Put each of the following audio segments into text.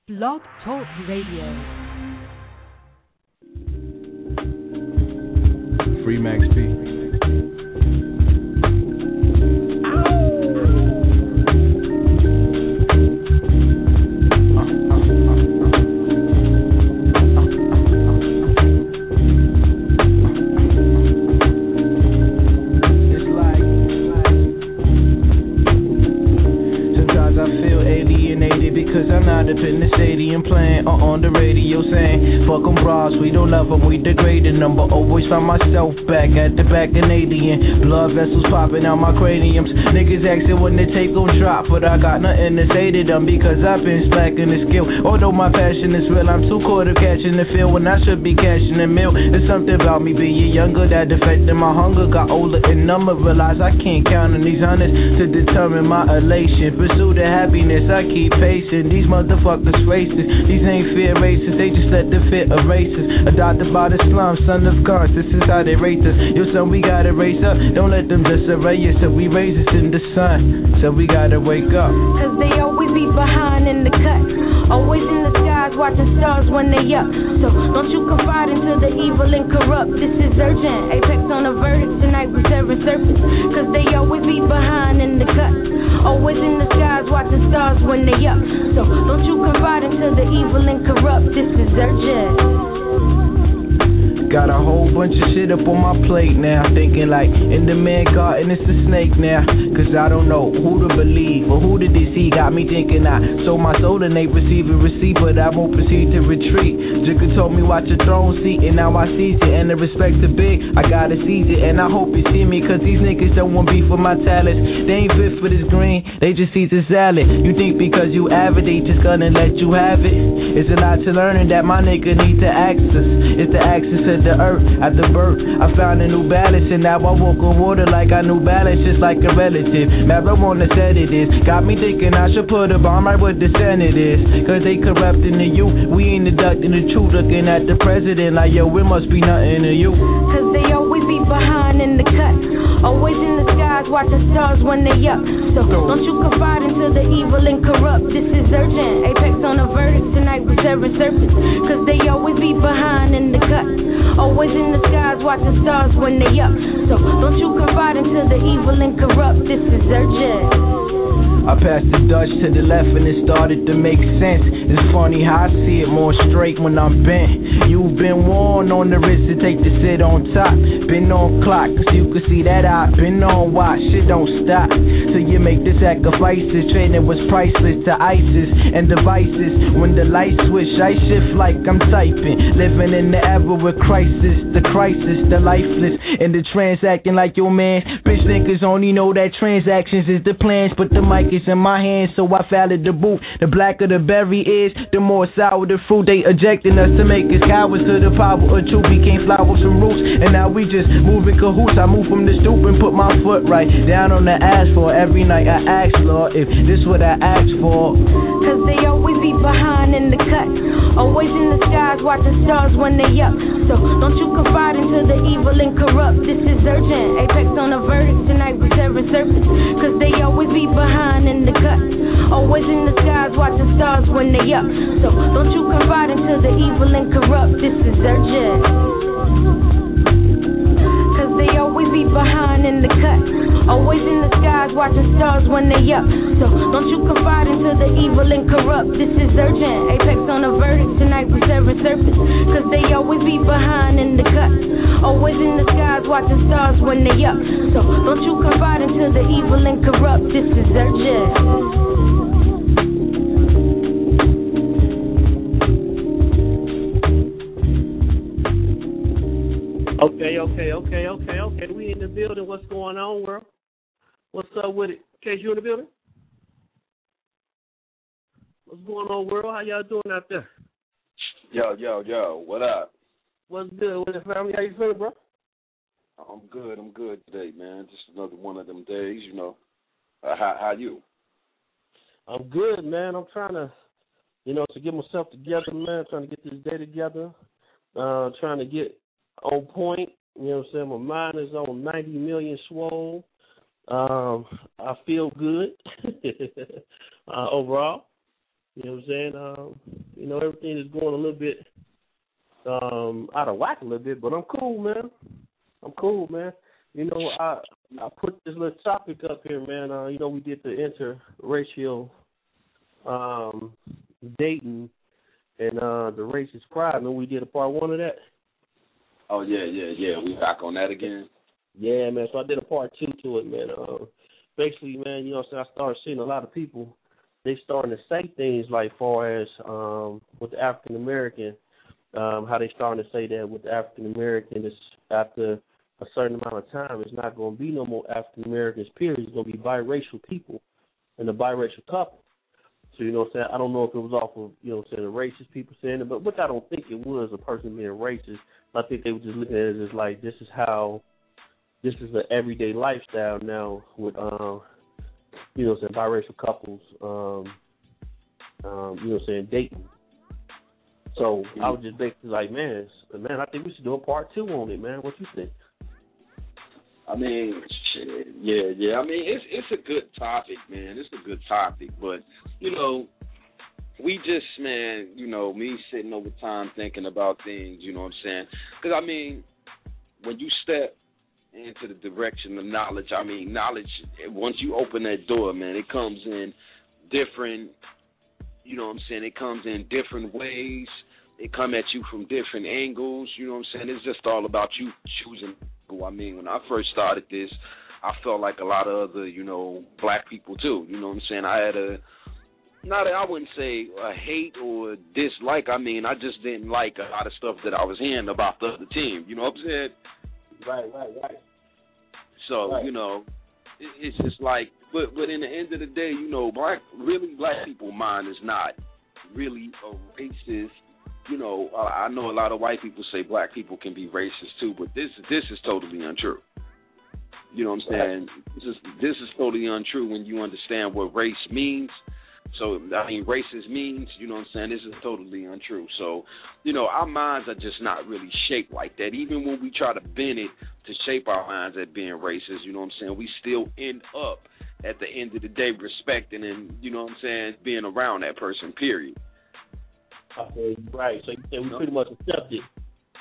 Blog Talk Radio. Free Max P. Up in the stadium playing on the radio saying fuck them bras, we don't love them, we degraded them. But always find myself back at the back Canadian. Blood vessels popping out my craniums. Niggas asking when the tape gon' drop, but I got nothing to say to them because I've been slacking the skill. Although my passion is real, I'm too caught up catching the feel when I should be cashing the meal. There's something about me being younger that affected my hunger. Got older and number, realize I can't count on these hundreds to determine my elation. Pursue the happiness, I keep pacing. These motherfuckers racist, these ain't fair races, they just let the fit erase us. Adopted by the slum, son of guns, this is how they rate us. Yo son, we gotta raise up, don't let them just array us. So we raise us in the sun, so we gotta wake up. Cause they always be behind in the cut, always in the skies watching stars when they up. So don't you confide into the evil and corrupt, this is urgent. Apex on the verdict, tonight we serving serpents. Cause they always be behind in the cut, always in the skies watching stars when they up. So don't you confide into the evil and corrupt, this is urgent. Got a whole bunch of shit up on my plate now. Thinking like in the man garden it's a snake now. Cause I don't know who to believe or who to deceive. Got me thinking I sold my soul and they receive a receipt, but I won't proceed to retreat. Jigga told me watch your throne seat and now I seize it. And the respect to big, I gotta seize it. And I hope you see me cause these niggas don't want beef with my talents. They ain't fit for this green, they just eat the salad. You think because you avid they just gonna let you have it. It's a lot to learning that my nigga need to access. It's the access to the earth at the birth. I found a new balance and now I walk on water like I knew balance, just like a relative. Marijuana said it is. Got me thinking I should put a bomb right where the Senate is. Cause they corrupting the youth. We ain't deducting the truth. Looking at the president like yo, it must be nothing to you. Cause they always be behind in the cut, always in the skies watching stars when they up. So don't you confide into the evil and corrupt, this is urgent. Apex on the verdict, tonight we serving serpents. Cause they always be behind in the cut, always in the skies watching stars when they up. So don't you confide into the evil and corrupt, this is urgent. I passed the Dutch to the left and it started to make sense. It's funny how I see it more straight when I'm bent. You've been worn on the wrist to take the sit on top. Been on clock, cause you can see that I've been on watch. Shit don't stop till you make the sacrifices. Trading was priceless to ISIS and devices. When the light switch, I shift like I'm typing. Living in the era with crisis, the lifeless. And the transacting like your man. Bitch niggas only know that transactions is the plans, but the mic is in my hands, so I fouled the booth. The blacker the berry is, the more sour the fruit. They ejecting us to make us cowards. To the power of truth, we can't flowers from roots. And now we just moving cahoots. I move from the stoop and put my foot right down on the asphalt. Every night I ask, Lord, if this what I asked for. Cause they always be behind in the cut, always in the skies watching stars when they up. So don't you confide into the evil and corrupt, this is urgent. Apex on the verdict, tonight we serving serpents. Cause they always be behind in the cut, always in the skies watching stars when they up. So don't you confide into the evil and corrupt, this is urgent. Cause they always be behind in the cut, always in the skies watching stars when they up. So don't you confide into the evil and corrupt, this is urgent. Apex on the verdict, tonight we serving serpents. Cause they always be behind in the cut, always in the skies watching stars when they up. So don't you confide into the evil and corrupt, this is urgent. Okay. We in the building. What's going on, world? What's up with it? Case, you in the building? What's going on, world? How y'all doing out there? Yo. What up? What's good with the family? How you feeling, bro? I'm good today, man. Just another one of them days, you know. How you? I'm good, man. I'm trying to, to get myself together, man. Trying to get this day together. Trying to get on point. You know what I'm saying? My mind is on 90 million swole. I feel good overall. You know what I'm saying? You know, everything is going a little bit out of whack a little bit, but I'm cool, man. I'm cool, man. You know, I put this little topic up here, man. You know, we did the interracial dating and the racist pride. And we did a part 1 of that. Oh, yeah. We back on that again? Yeah, man. So I did a part 2 to it, man. Basically, man, you know what I'm saying, I started seeing a lot of people, they starting to say things like far as with the African American, how they starting to say that with the African American, it's after a certain amount of time, it's not going to be no more African Americans, period. It's going to be biracial people and a biracial couple. So, you know what I'm saying, I don't know if it was off of, you know what I'm saying, the racist people saying it, but which I don't think it was a person being racist. I think they were just looking at it as like, this is the everyday lifestyle now with, you know what I'm saying, biracial couples, you know what I'm saying, dating. So I was just basically like, man, I think we should do a part 2 on it, man. What you think? I mean, shit, yeah. I mean, it's a good topic, man. It's a good topic, but you know, we just, man, you know, me sitting over time thinking about things, you know what I'm saying? Because I mean, when you step into the direction of knowledge, I mean, knowledge, once you open that door, man, it comes in different, you know what I'm saying, it comes in different ways. It come at you from different angles, you know what I'm saying? It's just all about you choosing. I mean, when I first started this, I felt like a lot of other, you know, black people too, you know what I'm saying? I had I wouldn't say a hate or dislike, I mean, I just didn't like a lot of stuff that I was hearing about the other team, you know what I'm saying? Right. So, right. You know, it's just like, but in the end of the day, you know, black people mind is not really a racist. You know, I know a lot of white people say black people can be racist too, but this is totally untrue. You know what I'm saying? This is totally untrue when you understand what race means. So, I mean, racist means, you know what I'm saying, this is totally untrue. So, you know, our minds are just not really shaped like that. Even when we try to bend it to shape our minds at being racist, you know what I'm saying, we still end up at the end of the day respecting and, you know what I'm saying, being around that person, period. Okay, right. So you say we pretty much accept it.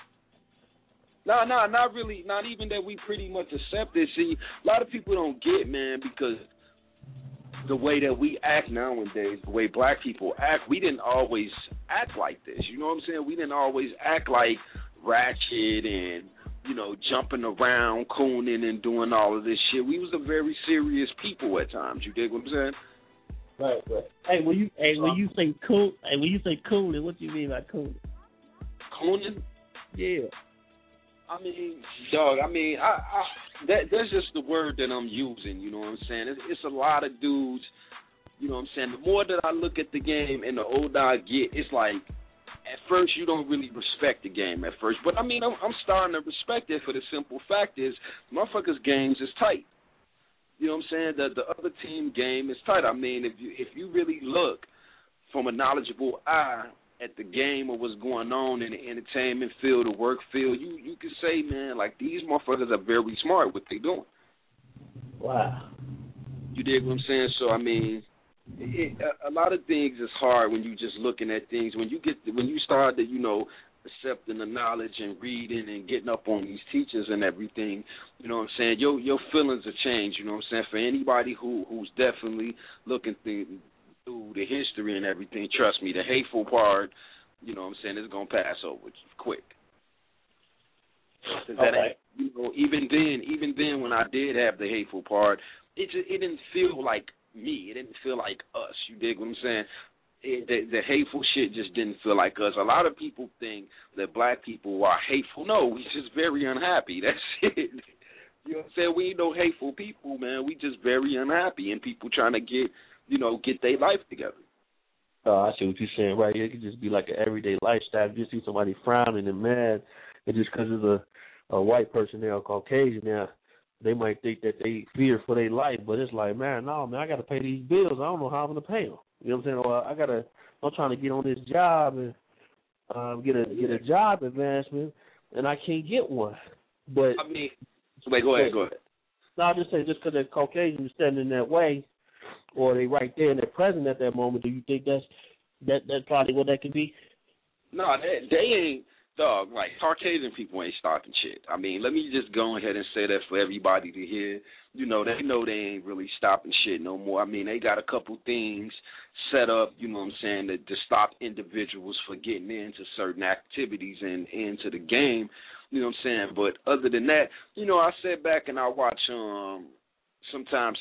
No, not really. Not even that we pretty much accept it. See, a lot of people don't get, man, because the way that we act nowadays, the way black people act, we didn't always act like this. You know what I'm saying? We didn't always act like ratchet and, you know, jumping around, cooning and doing all of this shit. We was a very serious people at times. You dig what I'm saying? Right. Hey, when you say cool, cooning, what do you mean by cooning? Cooning? Yeah. I mean, dog. I mean, that's just the word that I'm using. You know what I'm saying? It's a lot of dudes. You know what I'm saying? The more that I look at the game and the older I get, it's like at first you don't really respect the game at first, but I mean I'm starting to respect it for the simple fact is motherfuckers' games is tight. You know what I'm saying? The other team game is tight. I mean, if you really look from a knowledgeable eye at the game of what's going on in the entertainment field, the work field, you can say, man, like these motherfuckers are very smart what they doing. Wow. You dig what I'm saying? So I mean, a lot of things is hard when you just looking at things. When you start to, you know, accepting the knowledge and reading and getting up on these teachers and everything, you know what I'm saying, your feelings will change, you know what I'm saying, for anybody who's definitely looking through the history and everything. Trust me, the hateful part, you know what I'm saying, is going to pass over quick. Okay. You know, even then when I did have the hateful part, it didn't feel like me. It didn't feel like us. You dig what I'm saying? The hateful shit just didn't feel like us. A lot of people think that black people are hateful. No, we just very unhappy. That's it. You know what I'm saying? We ain't no hateful people, man. We just very unhappy and people trying to get their life together. Oh, I see what you're saying, right? It could just be like an everyday lifestyle. You see somebody frowning and mad, and just because it's a white person there or Caucasian there, they might think that they fear for their life, but it's like, man, no, man, I got to pay these bills. I don't know how I'm going to pay them. You know what I'm saying? Or I'm trying to get on this job and get a job advancement, and I can't get one. But I mean, wait, go ahead. No, I'll just say just because they're Caucasian standing in that way, or they right there and they're present at that moment, do you think that's That's probably what that could be. No, they ain't, dog. Like, Caucasian people ain't stopping shit. I mean, let me just go ahead and say that for everybody to hear. You know they ain't really stopping shit no more. I mean, they got a couple things set up, you know what I'm saying, to stop individuals for getting into certain activities and into the game, you know what I'm saying. But other than that, you know, I sit back and I watch sometimes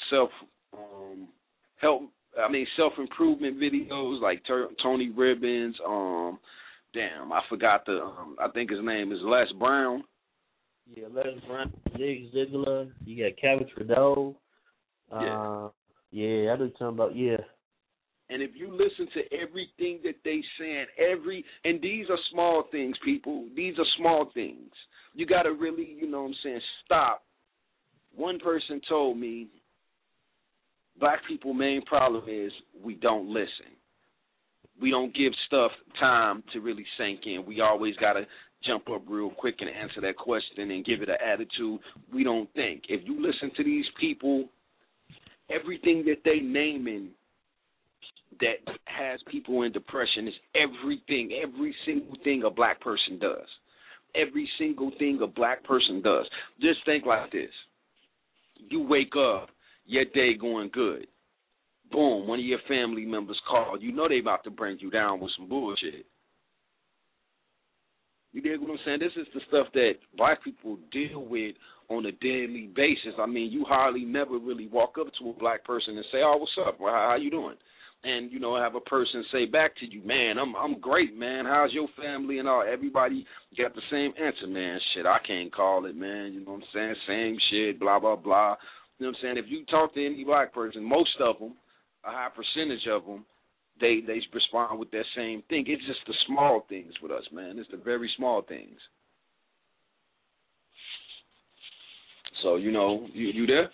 self-improvement videos like Tony Robbins. I forgot I think his name is Les Brown. Yeah, Les Brown, Zig Ziglar. You got Kevin Trudeau. Yeah, I know talking about, yeah. And if you listen to everything that they saying, and these are small things, people. These are small things. You got to really, you know what I'm saying, stop. One person told me, black people's main problem is we don't listen. We don't give stuff time to really sink in. We always got to jump up real quick and answer that question and give it an attitude. We don't think. If you listen to these people, everything that they naming that has people in depression is every single thing a black person does. Every single thing a black person does. Just think like this. You wake up, your day going good. Boom, one of your family members called. You know they about to bring you down with some bullshit. You dig what I'm saying? This is the stuff that black people deal with on a daily basis. I mean, you hardly never really walk up to a black person and say, "Oh, what's up? Well, how you doing?" And, you know, have a person say back to you, "Man, I'm great, man. How's your family?" And all. Everybody got the same answer, "Man, shit, I can't call it, man." You know what I'm saying? Same shit, blah, blah, blah. You know what I'm saying? If you talk to any black person, most of them, a high percentage of them, they respond with that same thing. It's just the small things with us, man. It's the very small things. So, you know, you there?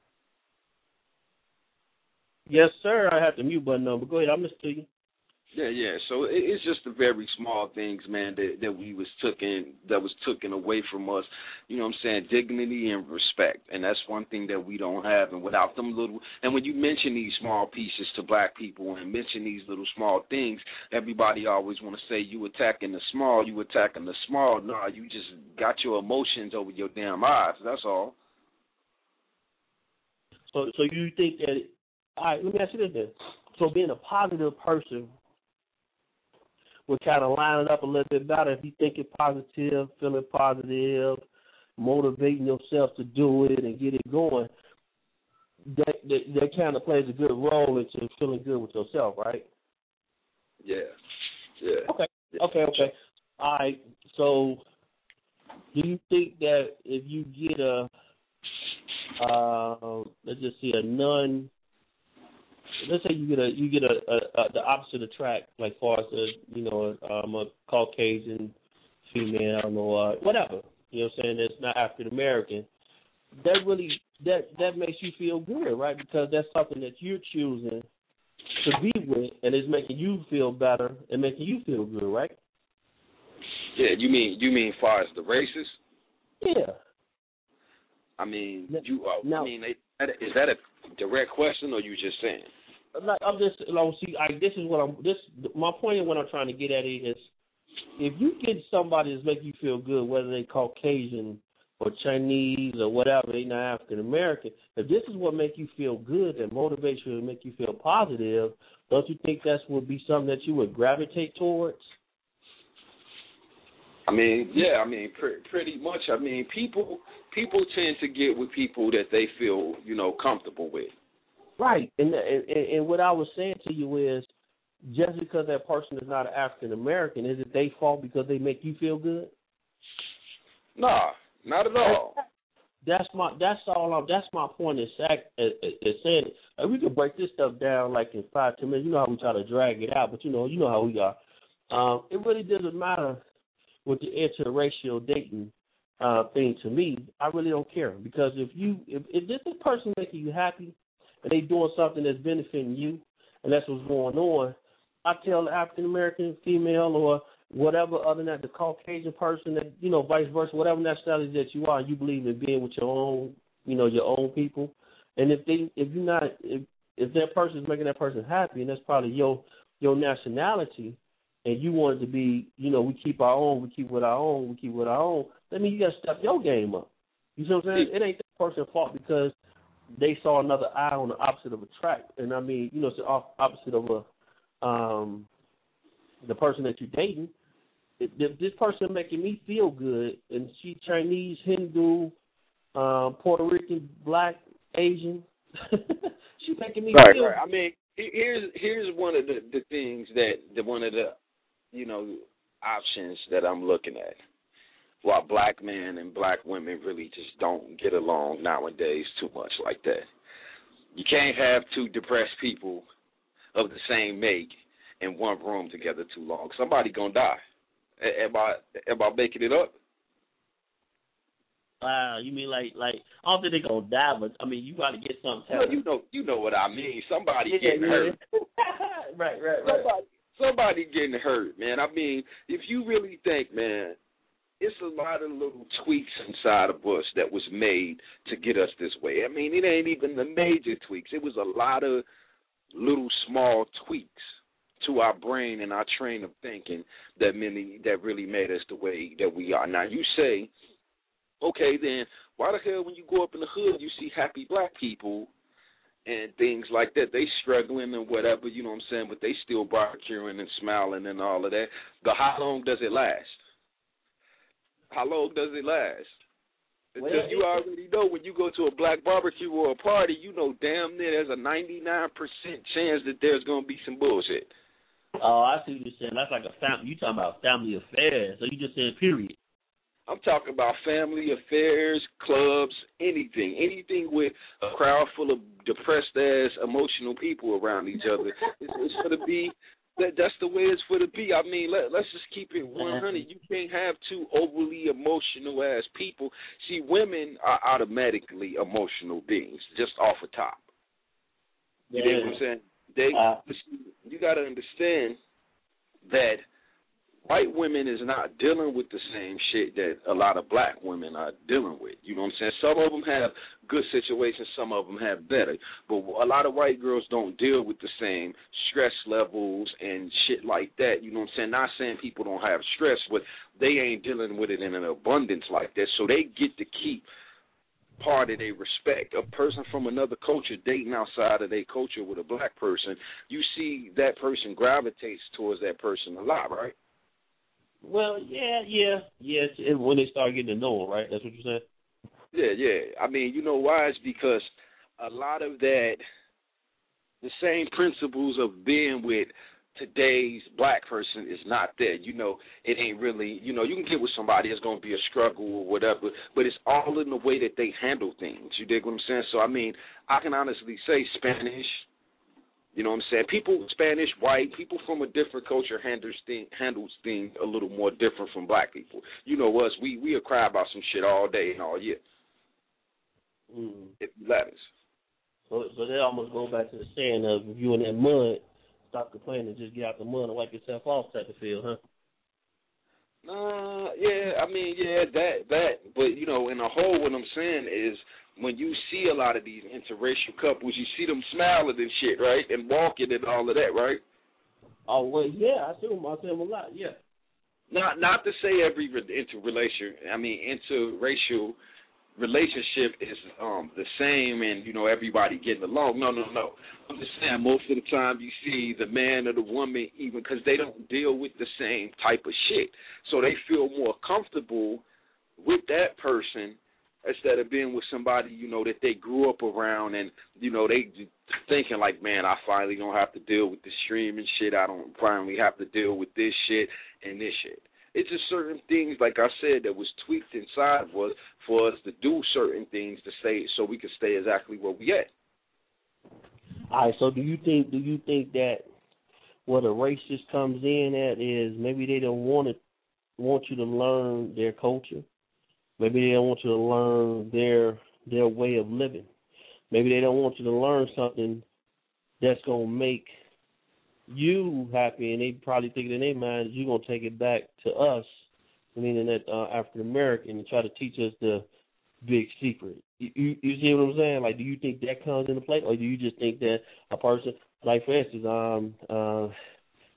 Yes, sir. I have the mute button on, but go ahead. I'm listening to you. Yeah. So it's just the very small things, man, that was taken away from us. You know what I'm saying? Dignity and respect, and that's one thing that we don't have. And without them little, and when you mention these small pieces to black people and mention these little small things, everybody always want to say you attacking the small. You attacking the small. No, you just got your emotions over your damn eyes. That's all. So you think that? All right, let me ask you this then. So being a positive person would kind of line it up a little bit better if you thinking positive, feeling positive, motivating yourself to do it and get it going. That kind of plays a good role into feeling good with yourself, right? Yeah. Okay. All right. So do you think that if you get let's say you get the opposite attract, like far as a Caucasian female, I don't know, whatever, you know what I'm saying, that's not African American, that makes you feel good, right? Because that's something that you're choosing to be with, and it's making you feel better and making you feel good, right? Yeah, you mean far as the races? Yeah. I mean, is that a direct question, or you just saying? I'm just, this is my point of what I'm trying to get at is, if you get somebody that's making you feel good, whether they Caucasian or Chinese or whatever, they not African American, if this is what make you feel good and motivates you and make you feel positive, don't you think that would be something that you would gravitate towards? I mean, yeah, pretty much. I mean, people tend to get with people that they feel, comfortable with. Right, and what I was saying to you is, just because that person is not African American, is it their fault because they make you feel good? Nah, not at all. That's my point. Is saying it. Like, we could break this stuff down like in 5-10 minutes. You know how we try to drag it out, but you know how we are. It really doesn't matter with the interracial dating thing. To me, I really don't care, because if this is a person making you happy and they doing something that's benefiting you, and that's what's going on, I tell the African American female or whatever other than the Caucasian person that, vice versa, whatever nationality that you are, you believe in being with your own, your own people. And if that person is making that person happy, and that's probably your your nationality, and you want it to be, we keep our own, we keep with our own, that means you got to step your game up. You see what I'm saying? It ain't that person's fault because they saw another eye on the opposite of a track. And I mean, it's the opposite of the person that you're dating. This person making me feel good, and she Chinese, Hindu, Puerto Rican, Black, Asian. She making me feel. Right. I mean, here's one of the things that one of the options that I'm looking at. While black men and black women really just don't get along nowadays too much like that. You can't have two depressed people of the same make in one room together too long. Somebody gonna die. Am I making it up? Wow, you mean like I don't think they're gonna die, but I mean you gotta get something. Well, you know what I mean. Somebody getting hurt. Right. Somebody getting hurt, man. I mean, if you really think, man, it's a lot of little tweaks inside of us that was made to get us this way. I mean, it ain't even the major tweaks. It was a lot of little small tweaks to our brain and our train of thinking that really made us the way that we are. Now, you say, okay, then why the hell when you go up in the hood you see happy black people and things like that, they struggling and whatever, you know what I'm saying, but they still barbecuing and smiling and all of that. But how long does it last? How long does it last? Because you already know when you go to a black barbecue or a party, you know damn near there's a 99% chance that there's going to be some bullshit. Oh, I see what you're saying. That's like a family. You talking about family affairs. So you just saying period. I'm talking about family affairs, clubs, anything with a crowd full of depressed-ass, emotional people around each other. It's for to be, that's the way it's for to be. I mean, let's just keep it 100. You can't have two overly emotional-ass people. See, women are automatically emotional beings, just off the top. You know what I'm saying? You got to understand that white women is not dealing with the same shit that a lot of black women are dealing with. You know what I'm saying? Some of them have good situations, some of them have better. But a lot of white girls don't deal with the same stress levels and shit like that. You know what I'm saying? Not saying people don't have stress, but they ain't dealing with it in an abundance like that. So they get to keep part of their respect. A person from another culture dating outside of their culture with a black person, you see that person gravitates towards that person a lot, right? Well, yeah. When they start getting to know them, right? That's what you're saying? Yeah. I mean, you know why? It's because a lot of that, the same principles of being with today's black person is not there. You know, it ain't really, you can get with somebody, it's going to be a struggle or whatever, but it's all in the way that they handle things. You dig what I'm saying? So, I mean, I can honestly say Spanish, you know what I'm saying? People, Spanish, white, people from a different culture handles things a little more different from black people. You know us, we cry about some shit all day and all year. If you let us. So they almost go back to the saying of if you in that mud, stop complaining and just get out the mud and wipe yourself off type of feel, huh? That. But, in a whole, what I'm saying is when you see a lot of these interracial couples, you see them smiling and shit, right? And walking and all of that, right? Oh, well, yeah, I see them a lot, yeah. Not to say every interracial relationship is the same and, everybody getting along. No. I'm just saying most of the time you see the man or the woman even because they don't deal with the same type of shit. So they feel more comfortable with that person instead of being with somebody, that they grew up around and, they thinking like, man, I finally don't have to deal with this streaming shit. I don't finally have to deal with this shit and this shit. It's just certain things, like I said, that was tweaked inside of us for us to do certain things to stay so we can stay exactly where we at. All right, so do you think that what a race just comes in at is maybe they don't want you to learn their culture? Maybe they don't want you to learn their way of living. Maybe they don't want you to learn something that's going to make you happy, and they probably think in their mind you're going to take it back to us, meaning that African American, and try to teach us the big secret. You see what I'm saying? Like, do you think that comes into play, or do you just think that a person, like for instance,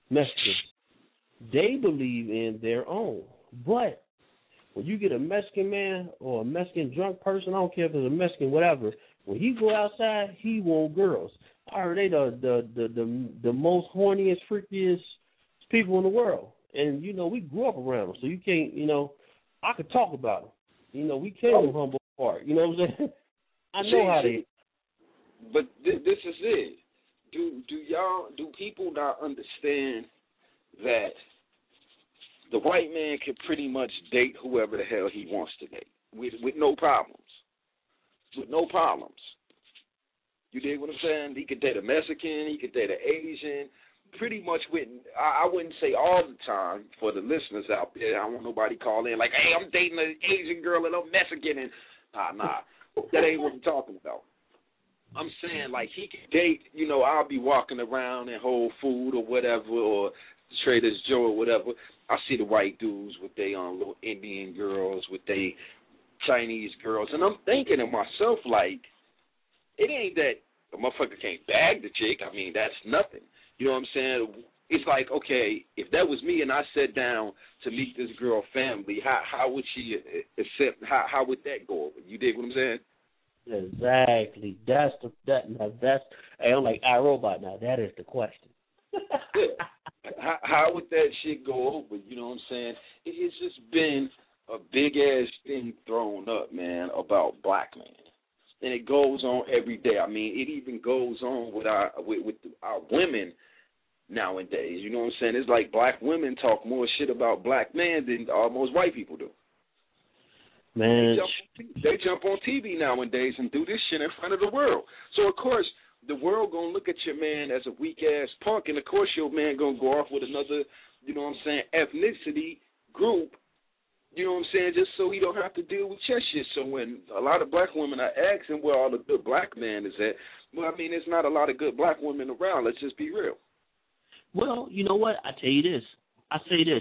Mexicans, they believe in their own. But when you get a Mexican man or a Mexican drunk person, I don't care if it's a Mexican, whatever, when he go outside, he want girls. I heard they the most horniest, freakiest people in the world. And, you know, we grew up around them, so you can't, you know, I could talk about them. You know, we came from Humboldt Park. You know what I'm saying? I know how they. But this is it. Do people not understand that the white man can pretty much date whoever the hell he wants to date with no problems? With no problems. You dig what I'm saying? He could date a Mexican. He could date an Asian. Pretty much with, I wouldn't say all the time for the listeners out there. I don't want nobody call in like, hey, I'm dating an Asian girl and I'm Mexican. And nah. That ain't what I'm talking about. I'm saying, like, he can date, you know, I'll be walking around in Whole Food or whatever, or Trader's Joe or whatever. I see the white dudes with their little Indian girls, with their Chinese girls. And I'm thinking to myself, like, it ain't that a motherfucker can't bag the chick. I mean, that's nothing. You know what I'm saying? It's like, okay, if that was me and I sat down to meet this girl family, how would she accept? How would that go over? You dig what I'm saying? Exactly. That's hey, I'm like iRobot now. That is the question. How would that shit go over? You know what I'm saying? It's just been a big ass thing thrown up, man, about black men. And it goes on every day. I mean, it even goes on with our women nowadays. You know what I'm saying? It's like black women talk more shit about black men than most white people do. Man, they jump on TV nowadays and do this shit in front of the world. So of course the world gonna look at your man as a weak ass punk, and of course your man gonna go off with another, you know what I'm saying, ethnicity group. You know what I'm saying? Just so he don't have to deal with your shit. So when a lot of black women are asking where all the good black man is at, well, I mean, there's not a lot of good black women around. Let's just be real. Well, you know what? I tell you this. I say this.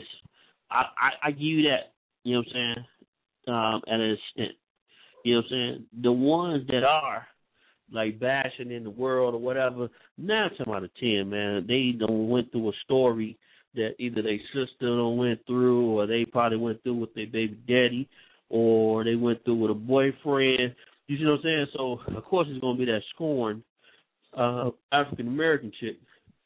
I give you that. You know what I'm saying? At an extent. You know what I'm saying? The ones that are like bashing in the world or whatever, 9 times out of 10, man, they done went through a story that either their sister done went through, or they probably went through with their baby daddy, or they went through with a boyfriend. You see what I'm saying? So of course it's gonna be that scorned African American chick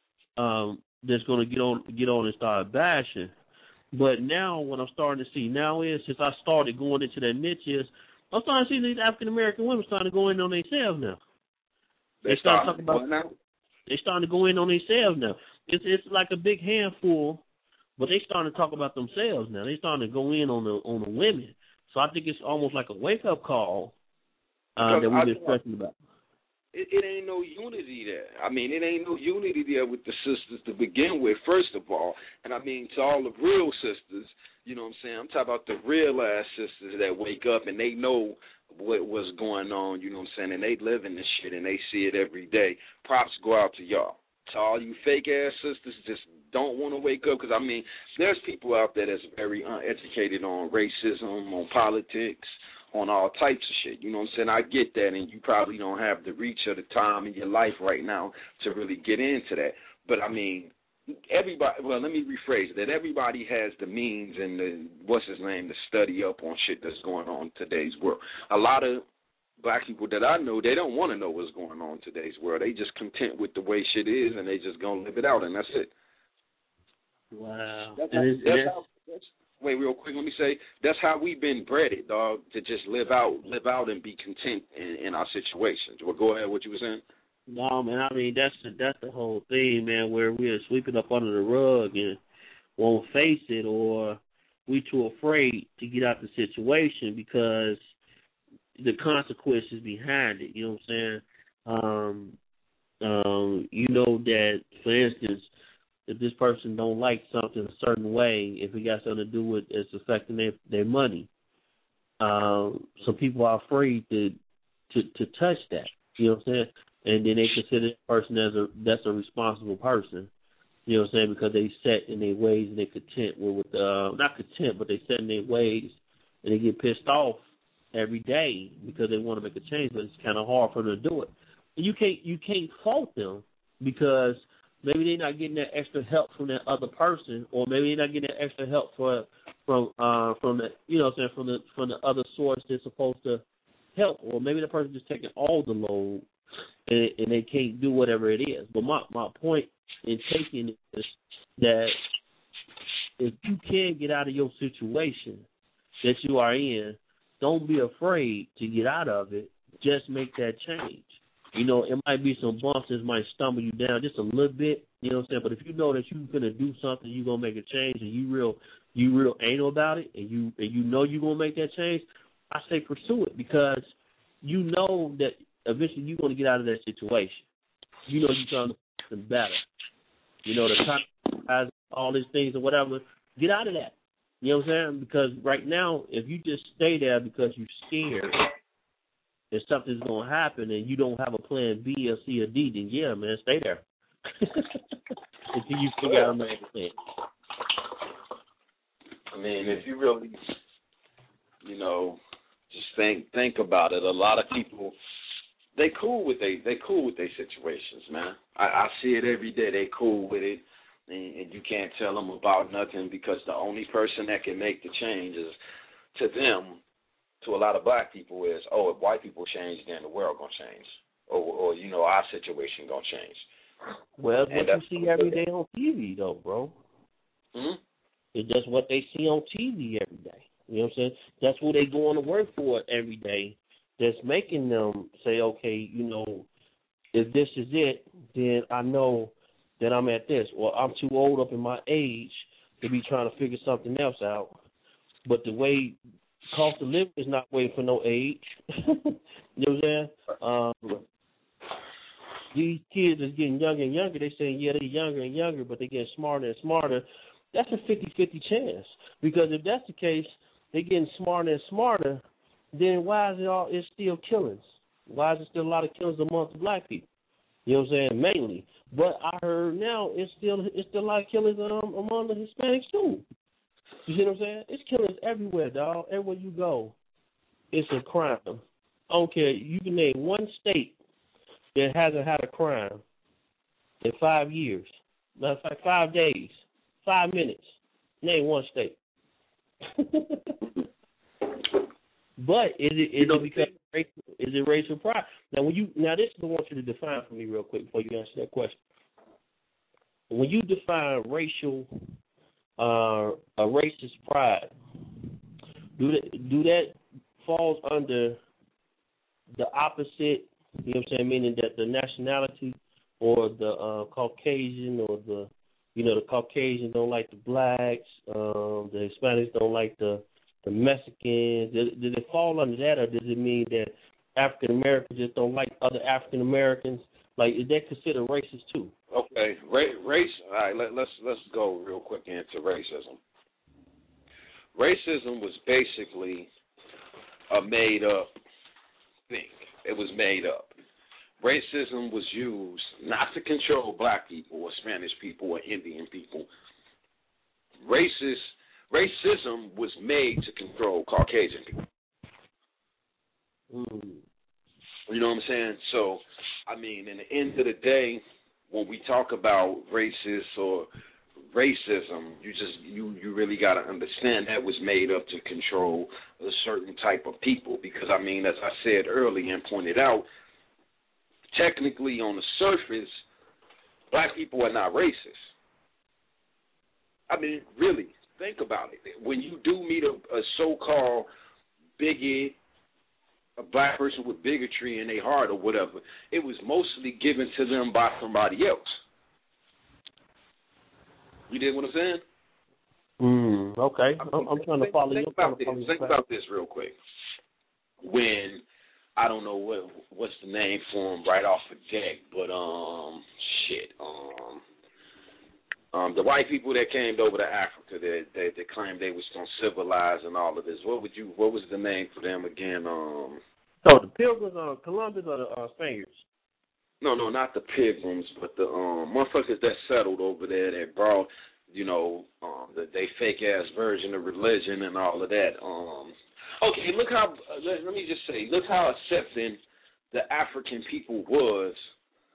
that's gonna get on and start bashing. But now what I'm starting to see now is, since I started going into that niche, is I'm starting to see these African American women starting to go in on themselves now. They start talking about now. They starting to go in on themselves now. It's like a big handful, but they starting to talk about themselves now. They starting to go in on the women. So I think it's almost like a wake up call that we've been stressing about. It ain't no unity there. I mean, it ain't no unity there with the sisters to begin with, first of all. And I mean, to all the real sisters, you know what I'm saying? I'm talking about the real ass sisters that wake up and they know what's going on, you know what I'm saying? And they live in this shit and they see it every day. Props go out to y'all. To all you fake ass sisters, just don't want to wake up, because I mean, there's people out there that's very uneducated on racism, on politics, on all types of shit. You know what I'm saying? I get that, and you probably don't have the reach or the time in your life right now to really get into that. But I mean, everybody, well, let me rephrase that. Everybody has the means and to study up on shit that's going on in today's world. A lot of black people that I know, they don't want to know what's going on in today's world. They just content with the way shit is, and they just gonna live it out, and that's it. Wow. Wait, real quick, let me say, that's how we've been bred, dog, to just live out and be content in our situations. Well, go ahead, what you were saying? No, man, I mean, that's the whole thing, man, where we're sweeping up under the rug and won't face it, or we too afraid to get out the situation because the consequences behind it, you know what I'm saying? You know that, for instance, if this person don't like something a certain way, if it got something to do with it's affecting their money, so people are afraid to touch that. You know what I'm saying? And then they consider the person that's a responsible person. You know what I'm saying? Because they set in their ways and they content with not content, but they set in their ways and they get pissed off every day because they want to make a change, but it's kind of hard for them to do it. And you can't fault them, because maybe they're not getting that extra help from that other person, or maybe they're not getting that extra help from the from the other source that's supposed to help, or maybe the person just taking all the load and they can't do whatever it is. But my point in taking it is that if you can get out of your situation that you are in, don't be afraid to get out of it. Just make that change. You know, it might be some bumps that might stumble you down just a little bit, you know what I'm saying? But if you know that you're going to do something, you're going to make a change, and you real anal about it, and you know you're going to make that change, I say pursue it, because you know that eventually you're going to get out of that situation. You know you're trying to do something better. You know, the time, all these things or whatever, get out of that. You know what I'm saying? Because right now, if you just stay there because you're scared that something's going to happen and you don't have a plan B or C or D, then yeah, man, stay there. Until you figure out another thing. I mean, if you really, just think about it. A lot of people, they cool with their situations, man. I see it every day. They cool with it, and you can't tell them about nothing, because the only person that can make the change is, to them, to a lot of black people, is, oh, if white people change, then the world gonna change, or our situation gonna change. Well, it's what you see every day on TV, though, bro. Mm-hmm. It's just what they see on TV every day. You know what I'm saying? That's who they going to work for every day. That's making them say, okay, if this is it, then I know that I'm at this. Or I'm too old up in my age to be trying to figure something else out. But the way cost of living is not waiting for no age. You know what I'm saying? These kids is getting younger and younger. They saying, yeah, they're younger and younger, but they're getting smarter and smarter. That's a 50-50 chance. Because if that's the case, they're getting smarter and smarter, then why is it's still killings? Why is there still a lot of killings amongst black people? You know what I'm saying? Mainly. But I heard now it's still a lot of killings among the Hispanics too. You see what I'm saying? It's killings everywhere, dog. Everywhere you go, it's a crime. I don't care. You can name one state that hasn't had a crime in 5 years. Matter of fact, 5 days, 5 minutes. Name one state. But is it because is it racial pride? Now this is what I want you to define for me real quick before you answer that question. When you define racial a racist pride, do that falls under the opposite? You know what I'm saying? Meaning that the nationality or the Caucasian or the Caucasians don't like the blacks, the Hispanics don't like the Mexicans. Does it fall under that, or does it mean that African Americans just don't like other African Americans? Like, is that considered racist too? Okay, race. All right, let's go real quick into racism. Racism was basically a made-up thing. It was made up. Racism was used not to control black people or Spanish people or Indian people. Racism was made to control Caucasian people. You know what I'm saying? So, I mean, in the end of the day, when we talk about racist or racism, you really got to understand that was made up to control a certain type of people. Because, I mean, as I said earlier and pointed out, technically on the surface, black people are not racist. I mean, really, think about it. When you do meet a so-called bigot, a black person with bigotry in their heart or whatever, it was mostly given to them by somebody else. You dig what I'm saying? Okay. I'm trying to follow you. Think about this real quick. When, I don't know what's the name for him right off the deck, but the white people that came over to Africa that claimed they was gonna civilize and all of this. What was the name for them again? So the Pilgrims, Columbus, or the Spaniards? No, not the Pilgrims, but the motherfuckers that settled over there that brought, they fake ass version of religion and all of that. Okay, look how. Let me just say, look how accepting the African people was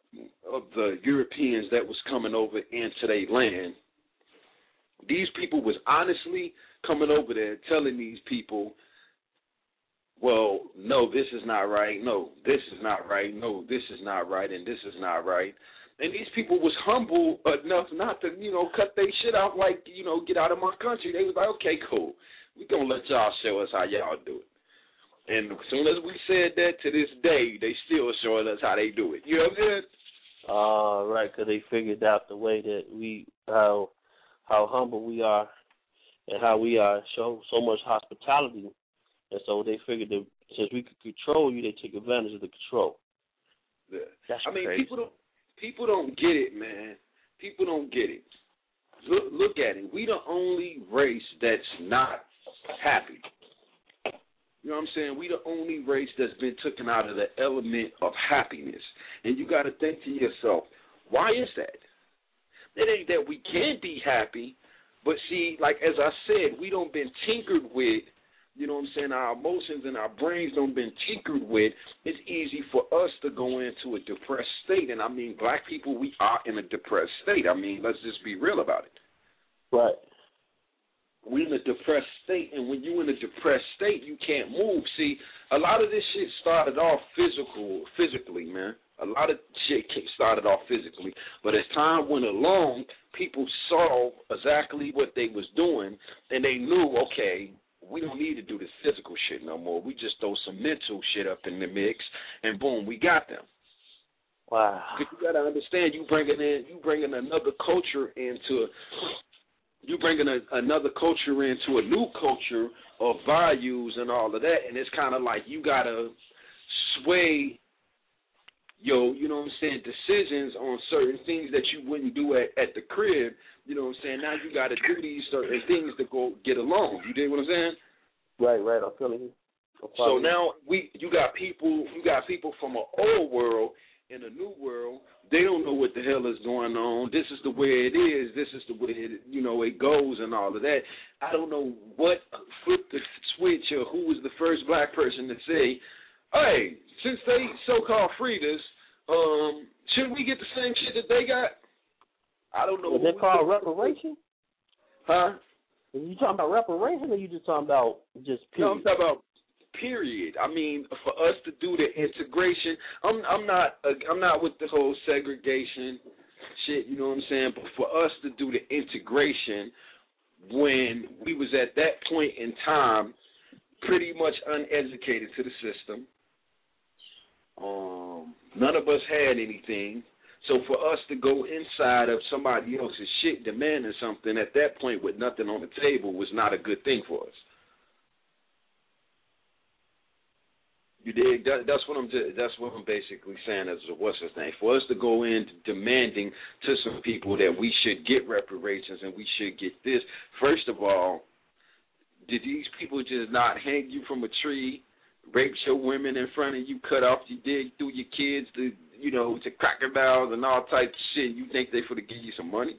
the Europeans that was coming over into their land, these people was honestly coming over there telling these people, well, no, this is not right. No, this is not right. No, this is not right, and this is not right. And these people was humble enough not to, cut their shit off like, get out of my country. They was like, okay, cool. We're going to let y'all show us how y'all do it. And as soon as we said that, to this day, they still showing us how they do it. You know what I'm saying? Right, because they figured out the way that how humble we are and how we show so much hospitality. And so they figured that since we could control you, they take advantage of the control. Yeah. That's I mean, crazy. people don't get it, man. People don't get it. Look at it. We the only race that's not happy. You know what I'm saying? We the only race that's been taken out of the element of happiness. And you got to think to yourself, why is that? It ain't that we can't be happy, but see, like as I said, we don't been tinkered with. You know what I'm saying? Our emotions and our brains don't been tinkered with. It's easy for us to go into a depressed state. And I mean, black people, we are in a depressed state. I mean, let's just be real about it. Right. We in a depressed state, and when you in a depressed state, you can't move. See, a lot of this shit started off physically, man. A lot of shit started off physically. But as time went along, people saw exactly what they was doing, and they knew, okay, we don't need to do this physical shit no more. We just throw some mental shit up in the mix, and boom, we got them. Wow. But you got to understand, you bringing another culture into a new culture of values and all of that, and it's kind of like you got to sway you know what I'm saying, decisions on certain things that you wouldn't do at the crib. You know what I'm saying? Now you got to do these certain things to go get along. You dig what I'm saying? Right. I'm feeling you. So now you got people from an old world in a new world. They don't know what the hell is going on. This is the way it is. This is the way it goes and all of that. I don't know what flipped the switch or who was the first black person to say, hey, since they so-called freed us, shouldn't we get the same shit that they got? I don't know. Is that called reparation? Huh? Are you talking about reparation, or you just talking about just period? No, I'm talking about period. I mean, for us to do the integration, I'm not with the whole segregation shit. You know what I'm saying? But for us to do the integration, when we was at that point in time, pretty much uneducated to the system. None of us had anything. So for us to go inside of somebody else's shit demanding something at that point with nothing on the table was not a good thing for us. You dig? That's what I'm basically saying as what's his name. For us to go in demanding to some people that we should get reparations and we should get this, first of all, did these people just not hang you from a tree, rape your women in front of you, cut off your dick, through your kids to Cracker Barrels and all types of shit? You think they finna give you some money?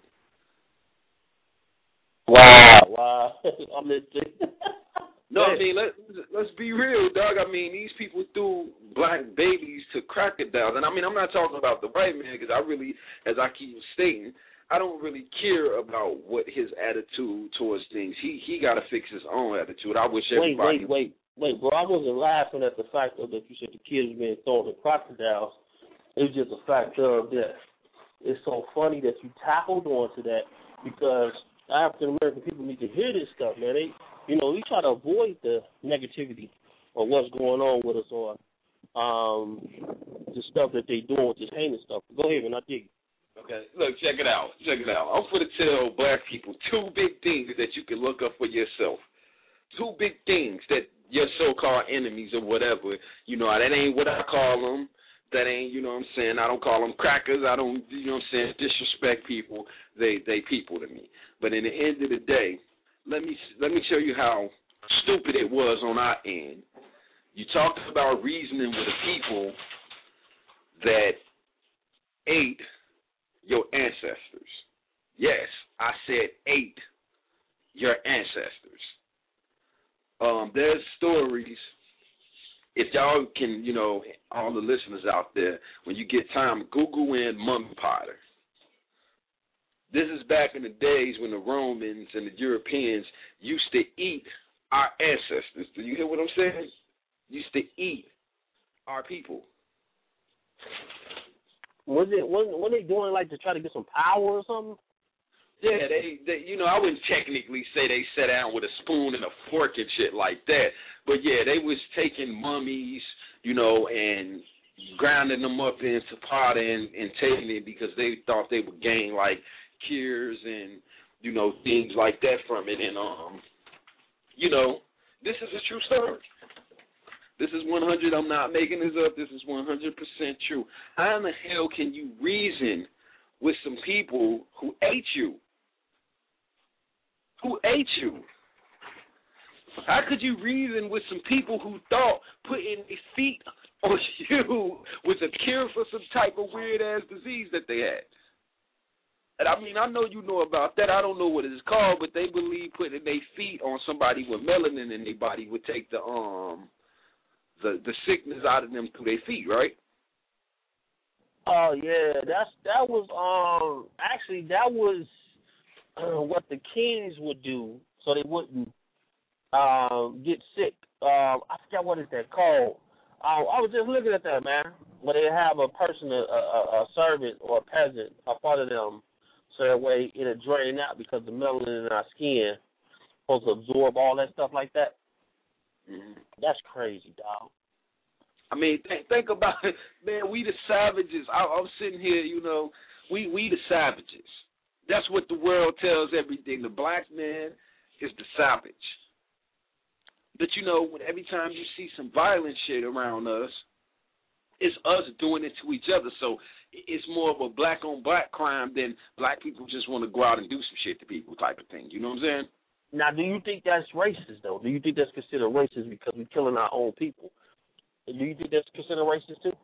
Wow. I'm listening. No, I mean, let's be real, dog. I mean, these people threw black babies to Cracker Barrels. And I mean, I'm not talking about the white man, because I really, as I keep stating, I don't really care about what his attitude towards things. He got to fix his own attitude. I wish everybody... Wait, bro. I wasn't laughing at the fact that you said the kids being thrown to crocodiles. It was just a fact of that. It's so funny that you tackled onto that, because African American people need to hear this stuff, man. We try to avoid the negativity or what's going on with us, or the stuff that they doing with this heinous stuff. Go ahead, man. I dig it. Okay, look, check it out. I'm going to tell black people two big things that you can look up for yourself. Two big things that your so-called enemies or whatever, that ain't what I call them. That ain't, you know what I'm saying, I don't call them crackers. I don't, you know what I'm saying, disrespect people. They people to me. But in the end of the day, let me show you how stupid it was on our end. You talked about reasoning with the people that ate your ancestors. Yes, I said ate your ancestors. There's stories if y'all can, all the listeners out there, when you get time, Google in mummy potter. This is back in the days when the Romans and the Europeans used to eat our ancestors. Do you hear what I'm saying? Used to eat our people. Was they doing like to try to get some power or something? Yeah, they I wouldn't technically say they sat down with a spoon and a fork and shit like that. But yeah, they was taking mummies, and grinding them up into powder and taking it because they thought they would gain like cures and, things like that from it. And this is a true story. This is 100. I'm not making this up. This is 100% true. How in the hell can you reason with some people who ate you? Who ate you? How could you reason with some people who thought putting their feet on you was a cure for some type of weird-ass disease that they had? And I mean, I know you know about that. I don't know what it's called, but they believe putting their feet on somebody with melanin in their body would take the sickness out of them through their feet, right? Oh yeah, that was what the kings would do so they wouldn't get sick. I forgot what is that called. I was just looking at that, man. Where they have a person, a servant or a peasant, a part of them, so that way it'll drain out because the melanin in our skin is supposed to absorb all that stuff like that. Mm-hmm. That's crazy, dog. I mean, think about it, man. We the savages. I'm sitting here, we the savages. That's what the world tells everything. The black man is the savage. But every time you see some violent shit around us, it's us doing it to each other. So it's more of a black on black crime than black people just want to go out and do some shit to people type of thing. You know what I'm saying? Now, do you think that's racist though? Do you think that's considered racist because we're killing our own people? Do you think that's considered racist too?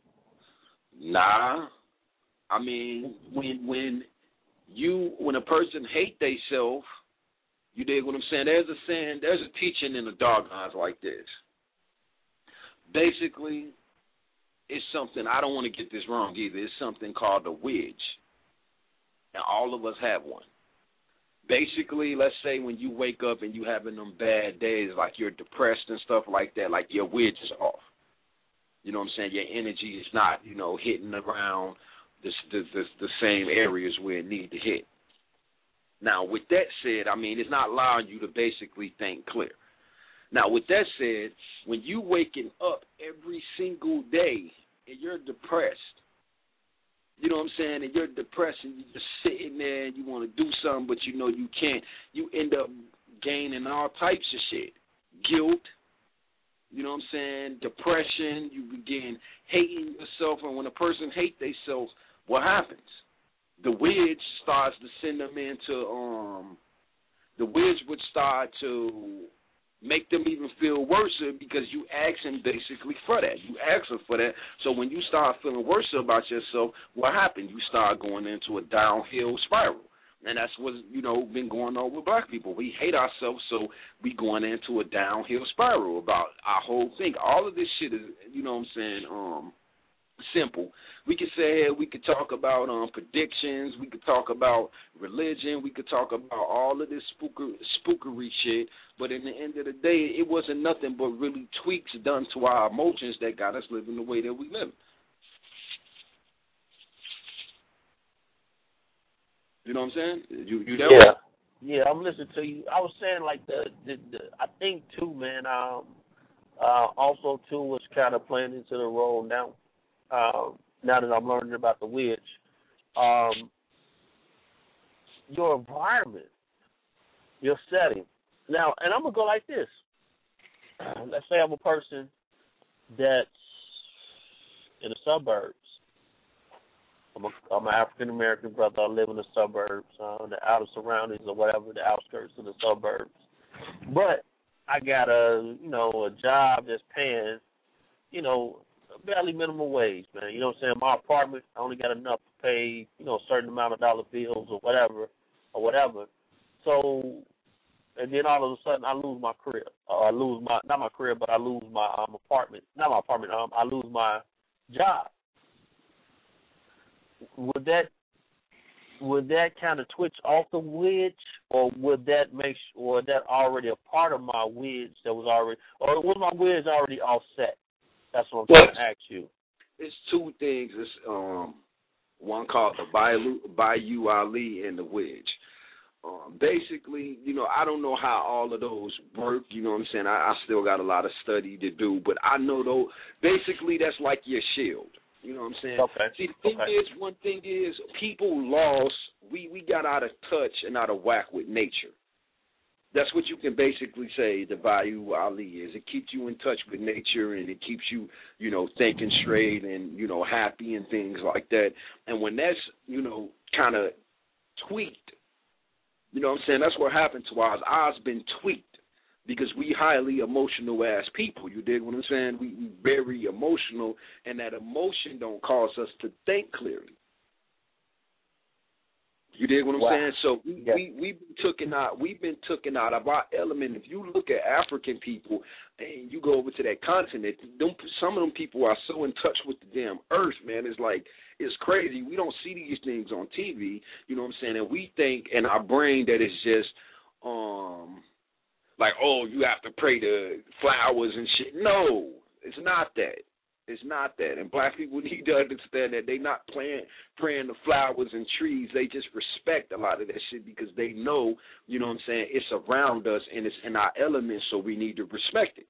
Nah. I mean, when a person hate theyself, you dig what I'm saying? There's a teaching in the doggons like this. Basically, it's something, I don't want to get this wrong either, it's something called a wedge. And all of us have one. Basically, let's say when you wake up and you having them bad days, like you're depressed and stuff like that, like your wedge is off. You know what I'm saying? Your energy is not, hitting around the same areas where it need to hit. Now, with that said, I mean, it's not allowing you to basically think clear. Now, with that said, when you waking up every single day and you're depressed, you know what I'm saying, and you're depressed and you're just sitting there and you want to do something, but you can't, you end up gaining all types of shit. Guilt, you know what I'm saying, depression, you begin hating yourself, and when a person hates themselves, what happens? The wedge starts to send them into, the wedge would start to make them even feel worse because you ask them basically for that. You ask them for that. So when you start feeling worse about yourself, what happened? You start going into a downhill spiral. And that's what's, been going on with black people. We hate ourselves, so we going into a downhill spiral about our whole thing. All of this shit is, simple. We could say, we could talk about predictions. We could talk about religion. We could talk about all of this spookery shit. But in the end of the day, it wasn't nothing but really tweaks done to our emotions that got us living the way that we live. You know what I'm saying? You there? Yeah, I'm listening to you. I was saying like I think too, man. Also too, was kind of playing into the role now. Now that I'm learning about the wedge, your environment, your setting. Now, and I'm gonna go like this. Let's say I'm a person that's in the suburbs. I'm an African American brother. I live in the suburbs, the outer surroundings or whatever, the outskirts of the suburbs. But I got a job that's paying, barely minimum wage, man. You know what I'm saying? My apartment, I only got enough to pay, a certain amount of dollar bills or whatever. So and then all of a sudden I lose my career. I lose my not my career, but I lose my apartment. Not my apartment. I lose my job. Would that kind of twitch off the wedge, or would that or that already a part of my wedge that was already, or was my wedge already offset? That's what I'm trying to ask you. It's two things. It's one called the Bayou Ali and the wedge. Basically, I don't know how all of those work. You know what I'm saying? I still got a lot of study to do, but I know though. Basically, that's like your shield. You know what I'm saying? Okay. See, one thing is, people lost. We got out of touch and out of whack with nature. That's what you can basically say the Bayou Ali is. It keeps you in touch with nature, and it keeps you, thinking straight and, happy and things like that. And when that's, kind of tweaked, you know what I'm saying? That's what happened to us. Ours been tweaked because we highly emotional ass people. You dig what I'm saying? We very emotional, and that emotion don't cause us to think clearly. You dig what I'm saying? So we've been taken out of our element. If you look at African people and you go over to that continent, some of them people are so in touch with the damn earth, man. It's crazy. We don't see these things on TV. You know what I'm saying? And we think in our brain that it's just like, oh, you have to pray to flowers and shit. No, it's not that. It's not that. And black people need to understand that they're not praying to flowers and trees. They just respect a lot of that shit because they know, you know what I'm saying, it's around us and it's in our element, so we need to respect it.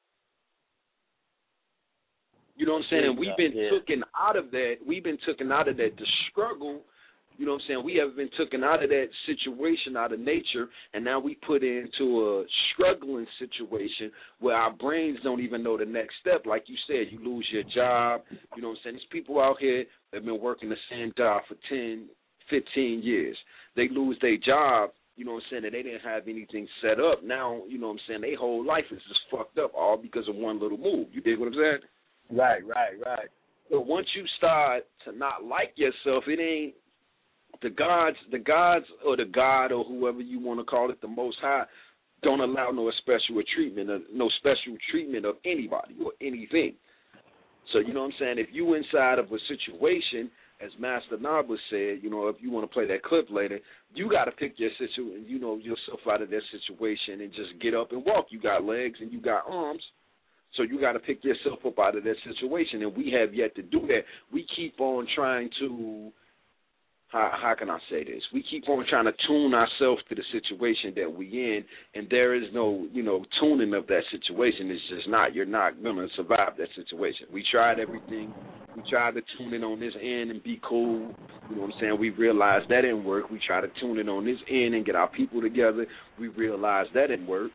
You know what I'm saying? And we've been taken out of that. We've been taken out of that. The struggle, you know what I'm saying? We have been taken out of that situation, out of nature, and now we put into a struggling situation where our brains don't even know the next step. Like you said, you lose your job. You know what I'm saying? There's people out here that have been working the same job for 10, 15 years. They lose their job, you know what I'm saying, and they didn't have anything set up. Now, you know what I'm saying, their whole life is just fucked up all because of one little move. You dig what I'm saying? Right. So once you start to not like yourself, it ain't, the gods or the God or whoever you want to call it, the Most High, don't allow no special treatment of anybody or anything. So, you know what I'm saying? If you inside of a situation, as Master Naba said, if you want to play that clip later, you got to pick yourself out of that situation and just get up and walk. You got legs and you got arms. So you got to pick yourself up out of that situation, and we have yet to do that. We keep on trying to, how can I say this? We keep on trying to tune ourselves to the situation that we in, and there is no, tuning of that situation. It's just not. You're not going to survive that situation. We tried everything. We tried to tune in on this end and be cool. You know what I'm saying? We realized that didn't work. We tried to tune in on this end and get our people together. We realized that didn't work.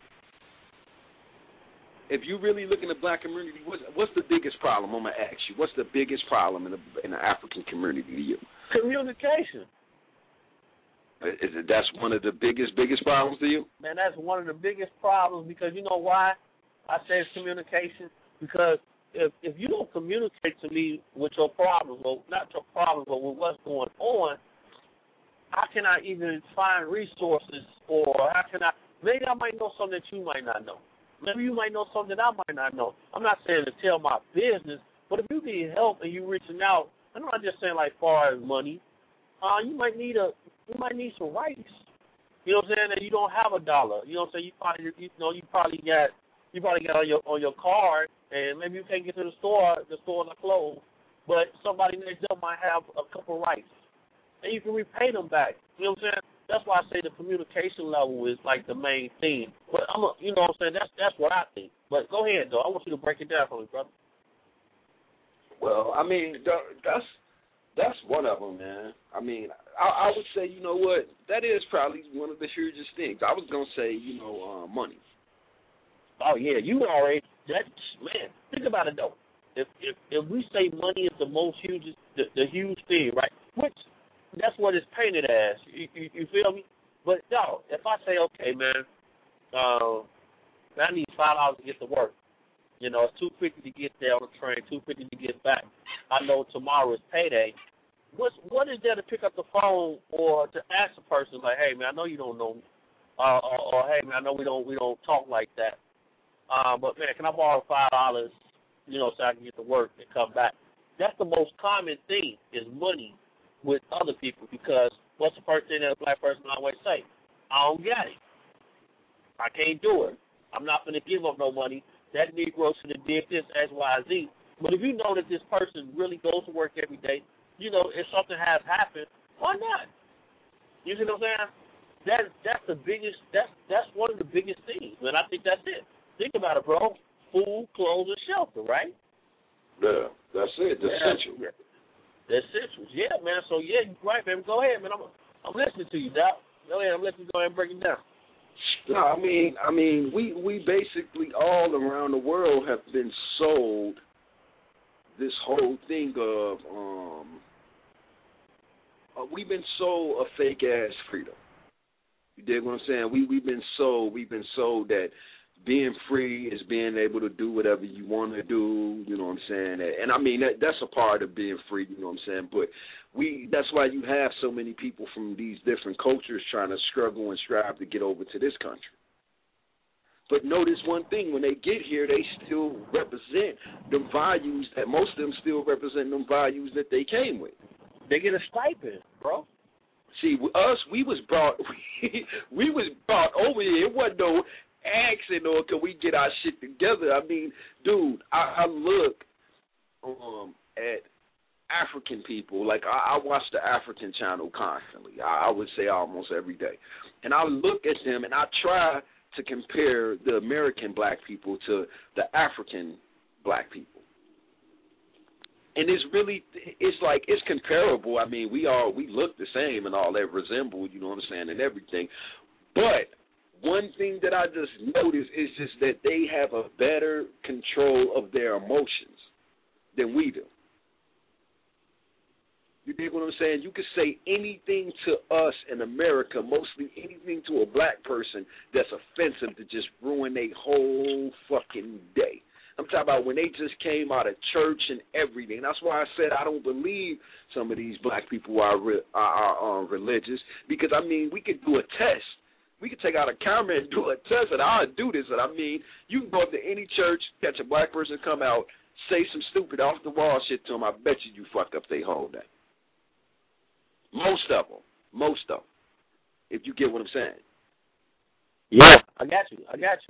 If you really look in the black community, what's the biggest problem? I'm going to ask you. What's the biggest problem in the African community to you? Communication. That's one of the biggest problems to you? Man, that's one of the biggest problems because you know why I say it's communication? Because if you don't communicate to me with your problems, or not your problems, but with what's going on, how can I even find resources, or maybe I might know something that you might not know. Maybe you might know something that I might not know. I'm not saying to tell my business, but if you need help and you reaching out, I'm not just saying like far as money. You might need some rice. You know what I'm saying? And you don't have $1. You know what I'm saying? You probably got on your card, and maybe you can't get to the store. The stores are closed, but somebody next door might have a cup of rice, and you can repay them back. You know what I'm saying? That's why I say the communication level is like the main thing. But you know what I'm saying? That's what I think. But go ahead, though. I want you to break it down for me, brother. Well, I mean, that's one of them, man. I mean, I would say, you know what? That is probably one of the hugest things. I was gonna say, money. Oh yeah, you already. Man. Think about it though. If we say money is the most the huge thing, right? Which that's what it's painted as. You feel me? But no, if I say, okay, man, I need $5 to get to work. It's $2.50 to get there on the train, $2.50 to get back. I know tomorrow is payday. What is there to pick up the phone or to ask a person like, hey man, I know you don't know me. or hey man, I know we don't talk like that. But man, can I borrow $5? So I can get to work and come back. That's the most common thing is money with other people because what's the first thing that a black person always say? I don't got it. I can't do it. I'm not going to give up no money. That Negro should have did this X, Y, Z. But if you know that this person really goes to work every day, if something has happened, why not? You see what I'm saying? That's the biggest. That's one of the biggest things, and I think that's it. Think about it, bro. Food, clothes, and shelter, right? Yeah, that's it. The essential. Yeah. The essentials. Yeah, man. So yeah, you're right, man. Go ahead, man. I'm listening to you, Doc. Go ahead. I'm listening. Go ahead and break it down. No, I mean, we basically all around the world have been sold this whole thing of we've been sold a fake ass freedom. You dig what I'm saying? We've been sold that being free is being able to do whatever you want to do. You know what I'm saying? And I mean that's a part of being free. You know what I'm saying? But that's why you have so many people from these different cultures trying to struggle and strive to get over to this country. But notice one thing, when they get here, they still represent the values that most of them still represent them values that they came with. They get a stipend, bro. See, us, we was brought over here. It wasn't no accent or can we get our shit together. I mean, dude, I look at African people, like I watch the African channel constantly. I would say almost every day. And I look at them and I try to compare the American black people to the African black people. And it's comparable. I mean, we look the same and all that, resemble, you know what I'm saying, and everything. But one thing that I just noticed is just that they have a better control of their emotions than we do. You dig what I'm saying? You could say anything to us in America, mostly anything to a black person that's offensive to just ruin their whole fucking day. I'm talking about when they just came out of church and everything. That's why I said I don't believe some of these black people are religious because, I mean, we could do a test. We could take out a camera and do a test, and I'll do this. And I mean, you can go up to any church, catch a black person come out, say some stupid off-the-wall shit to them. I bet you fuck up their whole day. Most of them. If you get what I'm saying. Yeah, I got you.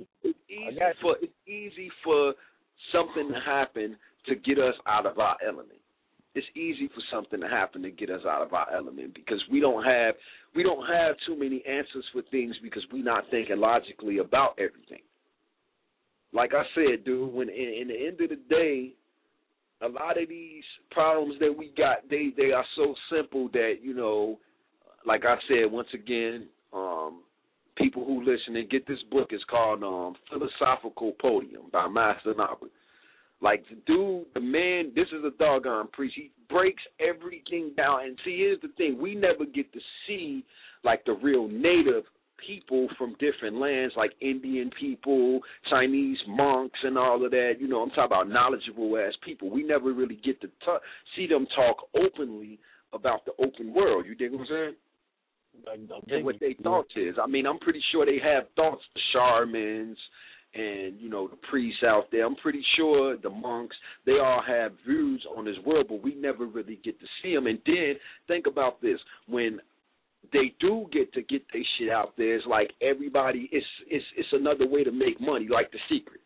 It's easy for something to happen to get us out of our element. It's easy for something to happen to get us out of our element because we don't have too many answers for things because we're not thinking logically about everything. Like I said, dude, when in the end of the day, a lot of these problems that we got, they are so simple that, like I said, once again, people who listen and get this book is called Philosophical Podium by Master Norbert. Like, the man, this is a doggone priest. He breaks everything down. And see, here's the thing. We never get to see, like, the real native people from different lands, like Indian people, Chinese monks, and all of that. I'm talking about knowledgeable-ass people. We never really get to see them talk openly about the open world. You dig what I'm saying? And what their thoughts is. I mean, I'm pretty sure they have thoughts, the shamans and, the priests out there. I'm pretty sure the monks, they all have views on this world, but we never really get to see them. And then, think about this. When they do get their shit out there, it's like everybody, it's another way to make money, like The Secret.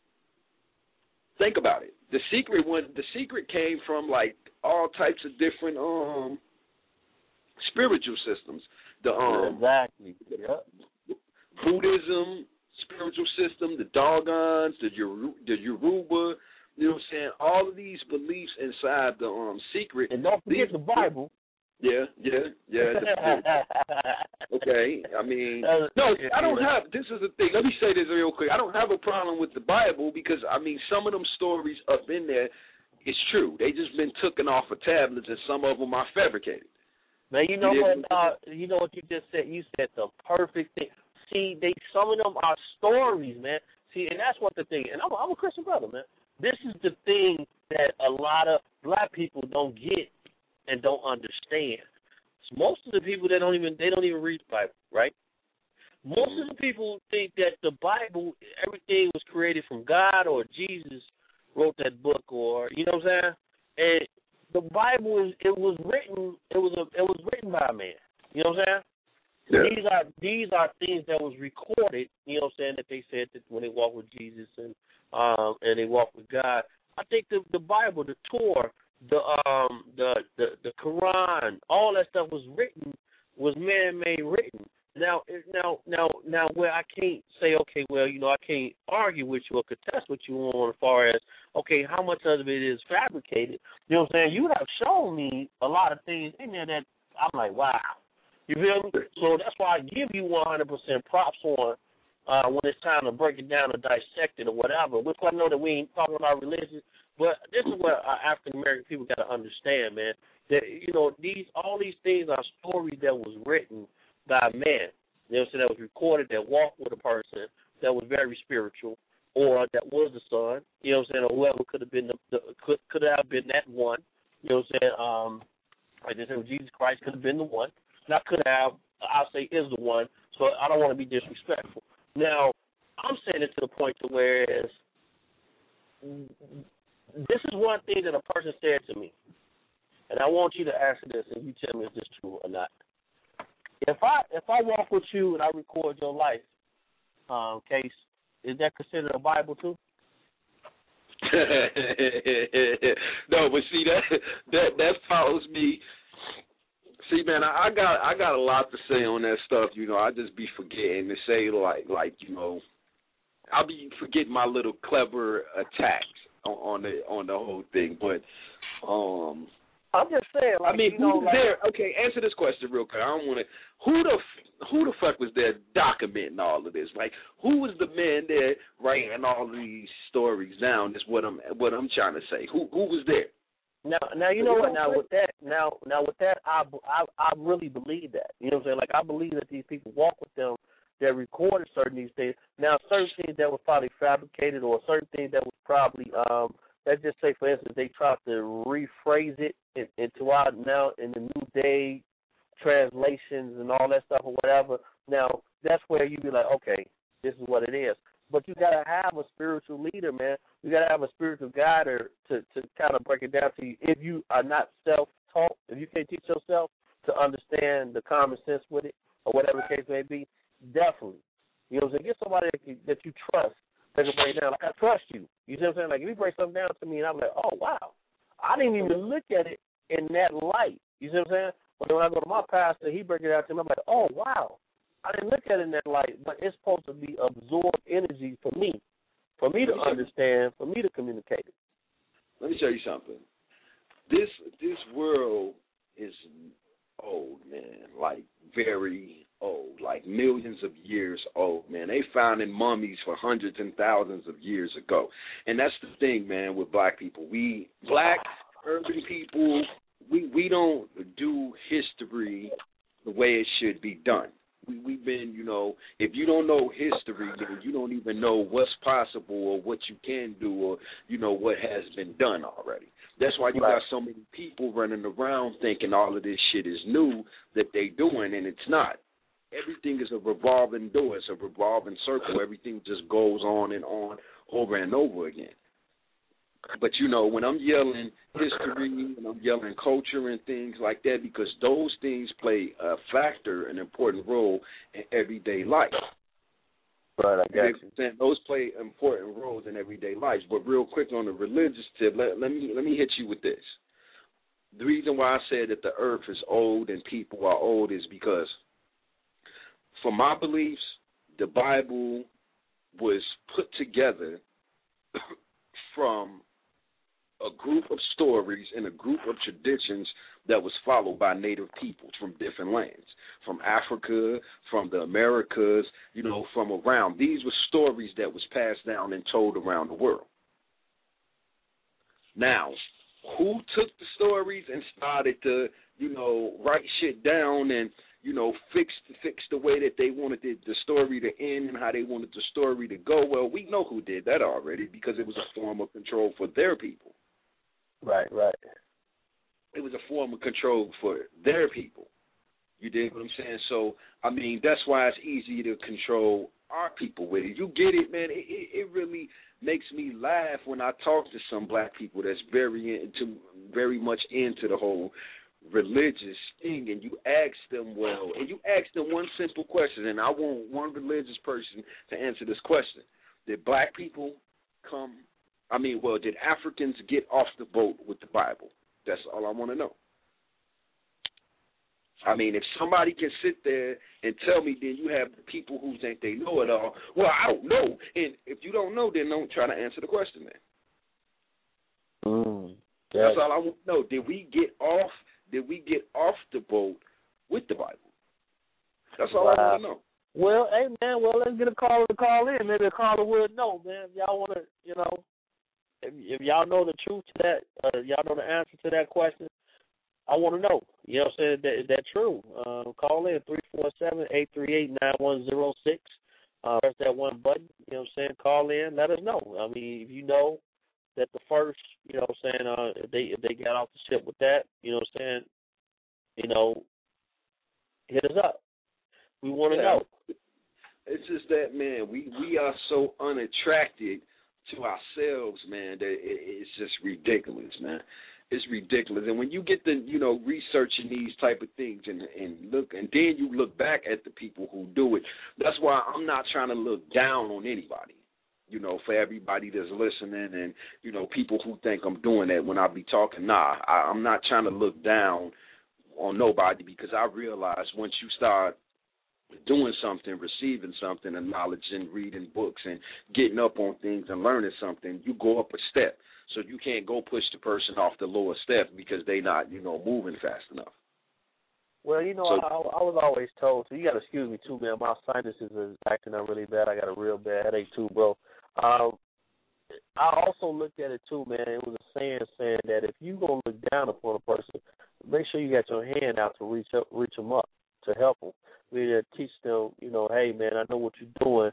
Think about it. The Secret came from, like, all types of different spiritual systems. Exactly. Yep. Buddhism, spiritual system, the Dogons, the Yoruba, you know what I'm saying? All of these beliefs inside the Secret. And don't forget the Bible. Yeah. Okay, I mean, no, I don't have, this is the thing, let me say this real quick. I don't have a problem with the Bible because, I mean, some of them stories up in there, it's true. They just been taken off of tablets and some of them are fabricated. Man, you know what you just said? You said the perfect thing. See, some of them are stories, man. See, and that's what the thing. And I'm a Christian brother, man. This is the thing that a lot of black people don't get and don't understand. Most of the people they don't even read the Bible, right? Most of the people think that the Bible, everything was created from God or Jesus wrote that book, or you know what I'm saying? And the Bible it was written by a man. You know what I'm saying? Yeah. These are things that was recorded. You know what I'm saying? That they said that when they walked with Jesus and they walked with God. I think the Bible, the Torah, the Quran, all that stuff was man-made written. Now, where I can't say, okay, well, you know, I can't argue with you or contest with you on as far as, okay, how much of it is fabricated. You know what I'm saying? You have shown me a lot of things in there that I'm like, wow. You feel me? So that's why I give you 100% props on when it's time to break it down or dissect it or whatever. Which I know that we ain't talking about religion, but this is what African American people got to understand, man. That you know all these things are stories that was written by a man. You know what I'm saying? That was recorded, that walked with a person that was very spiritual, or that was the son. You know what I'm saying? Or whoever could have been could have been that one. You know what I'm saying? Like they said, Jesus Christ could have been the one. Not could have. I'll say is the one. So I don't want to be disrespectful. Now, I'm saying it to the point to where this is one thing that a person said to me, and I want you to answer this, and you tell me if this is true or not. If I walk with you and I record your life, Case, is that considered a Bible too? No, but see that follows me. See, man, I got a lot to say on that stuff. You know, I just be forgetting to say like you know, I'll be forgetting my little clever attacks on the whole thing. But I'm just saying. Like, I mean, who's who's there? Okay, answer this question real quick. I don't want to. Who the fuck was there documenting all of this? Like, who was the man there writing all these stories down? Is what I'm trying to say. Who was there? Now you know what? Now with that, I really believe that. You know what I'm saying? Like, I believe that these people walk with them, that recorded certain these things. Now, certain things that was probably fabricated, or certain things that was probably let's just say, for instance, they tried to rephrase it into our now in the new day translations and all that stuff or whatever. Now, that's where you be like, okay, this is what it is. But you got to have a spiritual leader, man. You got to have a spiritual guider to kind of break it down to you. If you are not self-taught, if you can't teach yourself to understand the common sense with it or whatever the case may be, definitely. You know what I'm saying? Get somebody that you trust that can break it down. Like, I trust you. You see what I'm saying? Like, if you break something down to me and I'm like, oh, wow, I didn't even look at it in that light. You see what I'm saying? But when I go to my pastor, he breaks it out to me. I'm like, oh, wow. I didn't look at it in that light, but it's supposed to be absorbed energy for me to understand, for me to communicate it. Let me tell you something. This world is old, man, like very old, like millions of years old, man. They found in mummies for hundreds and thousands of years ago. And that's the thing, man, with black people. We black urban people, we don't do history the way it should be done. We've been, you know, if you don't know history, then you don't even know what's possible or what you can do or, you know, what has been done already. That's why you got so many people running around thinking all of this shit is new that they doing, and it's not. Everything is a revolving door. It's a revolving circle. Everything just goes on and on over and over again. But, you know, when I'm yelling history and I'm yelling culture and things like that, because those things play a factor, an important role in everyday life. Right, I got you. Those play important roles in everyday life. But real quick on the religious tip, let me hit you with this. The reason why I said that the earth is old and people are old is because, for my beliefs, the Bible was put together from a group of stories and a group of traditions that was followed by native peoples from different lands, from Africa, from the Americas, you know, from around. These were stories that was passed down and told around the world. Now, who took the stories and started to, you know, write shit down and, you know, fix the way that they wanted the story to end and how they wanted the story to go? Well, we know who did that already because it was a form of control for their people. Right. It was a form of control for their people. You dig what I'm saying? So, I mean, that's why it's easy to control our people with it. You get it, man. It really makes me laugh when I talk to some black people that's very much into the whole religious thing, and you ask them, one simple question, and I want one religious person to answer this question. Did black people did Africans get off the boat with the Bible? That's all I want to know. I mean, if somebody can sit there and tell me, then you have the people who think they know it all. Well, I don't know. And if you don't know, then don't try to answer the question, man. That's all I want to know. Did we get off the boat with the Bible? That's all I want to know. Well, hey, man, let's get a caller to call in. Maybe a caller would know, man. If y'all want to, if y'all know the truth to that, y'all know the answer to that question, I want to know. You know what I'm saying? Is that true? Call in 347-838-9106. Press that one button. You know what I'm saying? Call in. Let us know. I mean, if you know that the first, you know what I'm saying, if they got off the ship with that, you know what I'm saying, hit us up. We want to know. It's just that, man, we are so unattracted to ourselves, man, that it's just ridiculous, man. It's ridiculous. And when you get the, researching these type of things and then you look back at the people who do it, that's why I'm not trying to look down on anybody, for everybody that's listening and, people who think I'm doing that when I be talking. Nah, I'm not trying to look down on nobody, because I realize once you start doing something, receiving something, and knowledge and reading books and getting up on things and learning something, you go up a step. So you can't go push the person off the lower step because they not, moving fast enough. Well, I was always told, so you got to excuse me too, man. My sinuses is acting up really bad. I got a real bad headache too, bro. I also looked at it too, man. It was a saying that if you going to look down upon a person, make sure you got your hand out to reach them up, to help them. We need to teach them, hey, man, I know what you're doing,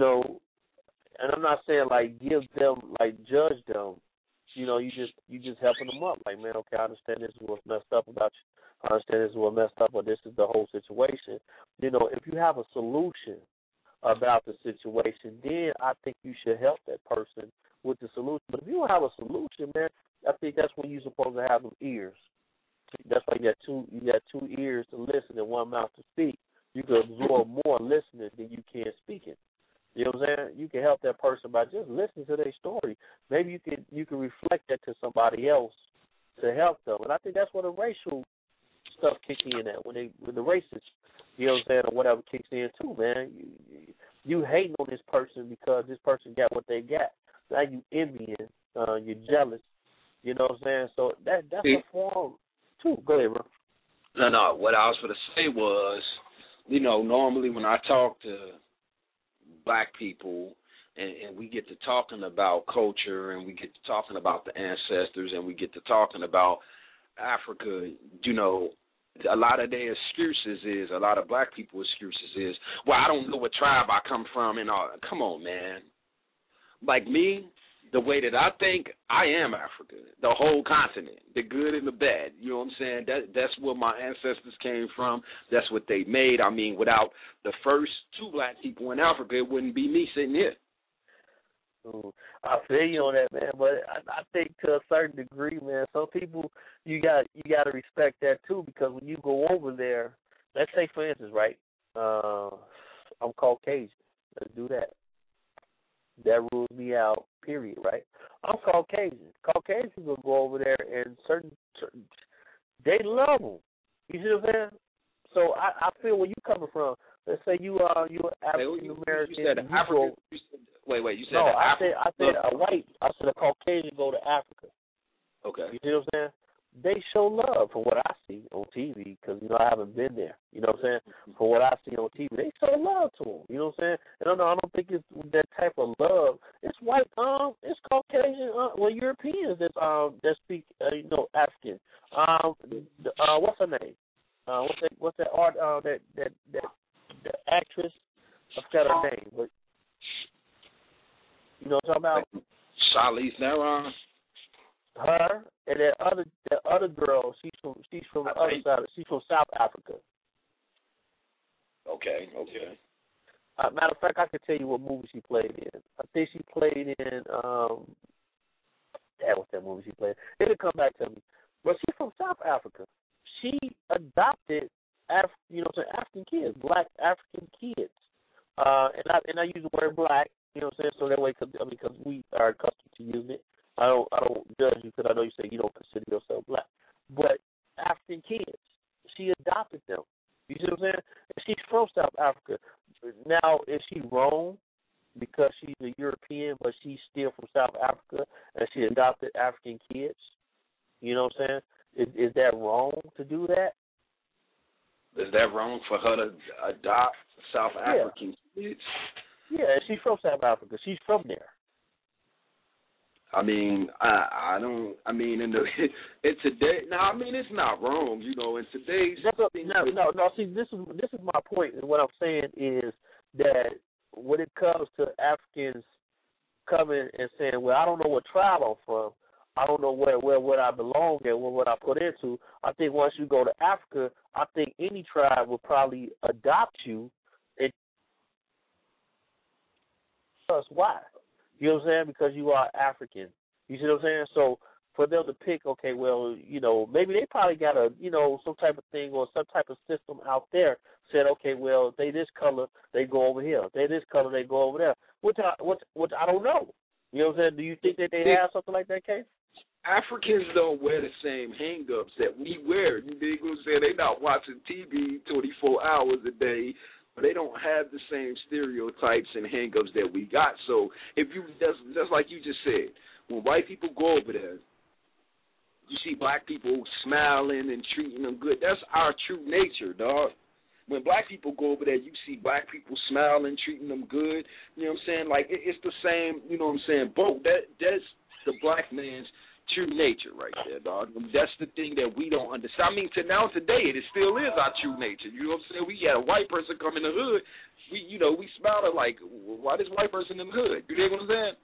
and I'm not saying, give them, judge them. You just helping them up. Like, man, okay, I understand this is what's messed up about you. I understand this is what's messed up, or this is the whole situation. If you have a solution about the situation, then I think you should help that person with the solution. But if you don't have a solution, man, I think that's when you're supposed to have them ears. That's why you got two ears to listen and one mouth to speak. You can absorb more listening than you can speaking. You know what I'm saying? You can help that person by just listening to their story. Maybe you can reflect that to somebody else to help them. And I think that's where the racial stuff kicks in at, when the racist, you know what I'm saying, or whatever kicks in too, man. You hating on this person because this person got what they got. Now you envying, you're jealous. You know what I'm saying? So that's a form too. Go ahead, bro. No. What I was going to say was, normally when I talk to black people and we get to talking about culture and we get to talking about the ancestors and we get to talking about Africa, a lot of their excuses is, a lot of black people's excuses is, well, I don't know what tribe I come from and all. Come on, man. Like me, the way that I think, I am Africa, the whole continent, the good and the bad. You know what I'm saying? That's where my ancestors came from. That's what they made. I mean, without the first two black people in Africa, it wouldn't be me sitting here. I feel you on that, man. But I think to a certain degree, man, some people, you got to respect that too, because when you go over there, let's say, for instance, right, I'm Caucasian. Let's do that. That rules me out, period, right? I'm Caucasian. Caucasians will go over there and certain they love them. You see what I'm saying? So I feel where you coming from. Let's say you African American. You said African. Wait. You said no. I said a white. I said a Caucasian go to Africa. Okay. You see what I'm saying? They show love from what I see on TV, because I haven't been there. You know what I'm saying? From what I see on TV, they show love to them. You know what I'm saying? And I don't think it's that type of love. It's white. It's Caucasian. Europeans that speak African. What's her name? What's that art? That actress. I forgot her name, but you know what I'm talking about? Charlize Theron. Her and that other girl, she's from the other side. She's from South Africa. Okay. Matter of fact, I can tell you what movie she played in. I think she played in what's that movie she played? It'll come back to me. But she's from South Africa. She adopted African kids, black African kids. And I use the word black, you know what I'm saying? So that way, because we are accustomed to using it. I don't judge you because I know you say you don't consider yourself black. But African kids, she adopted them. You see what I'm saying? And she's from South Africa. Now, is she wrong because she's a European, but she's still from South Africa and she adopted African kids? You know what I'm saying? Is that wrong to do that? Is that wrong for her to adopt South African kids? Yeah, she's from South Africa. She's from there. I mean, I don't. I mean, in today, I mean, it's not wrong, you know. In today's no. See, this is my point, and what I'm saying is that when it comes to Africans coming and saying, "Well, I don't know what tribe I'm from, I don't know where I belong and what I put into," I think once you go to Africa, I think any tribe will probably adopt you. And that's why. You know what I'm saying? Because you are African. You see what I'm saying? So for them to pick, okay, well, you know, maybe they probably got some type of thing or some type of system out there said, okay, well, they this color, they go over here. They this color, they go over there. Which I don't know. You know what I'm saying? Do you think that they have something like that, Case? Africans don't wear the same hang-ups that we wear. You dig what I'm saying? They not watching TV 24 hours a day. But they don't have the same stereotypes and hang-ups that we got. So if you just like you just said, when white people go over there, you see black people smiling and treating them good. That's our true nature, dog. When black people go over there, you see black people smiling, treating them good. You know what I'm saying? Like it's the same. You know what I'm saying? Both. That's the black man's true nature right there, dog. That's the thing that we don't understand. I mean, today, it still is our true nature. You know what I'm saying? We had a white person come in the hood. We smiled at like, why this white person in the hood? You know what I'm saying?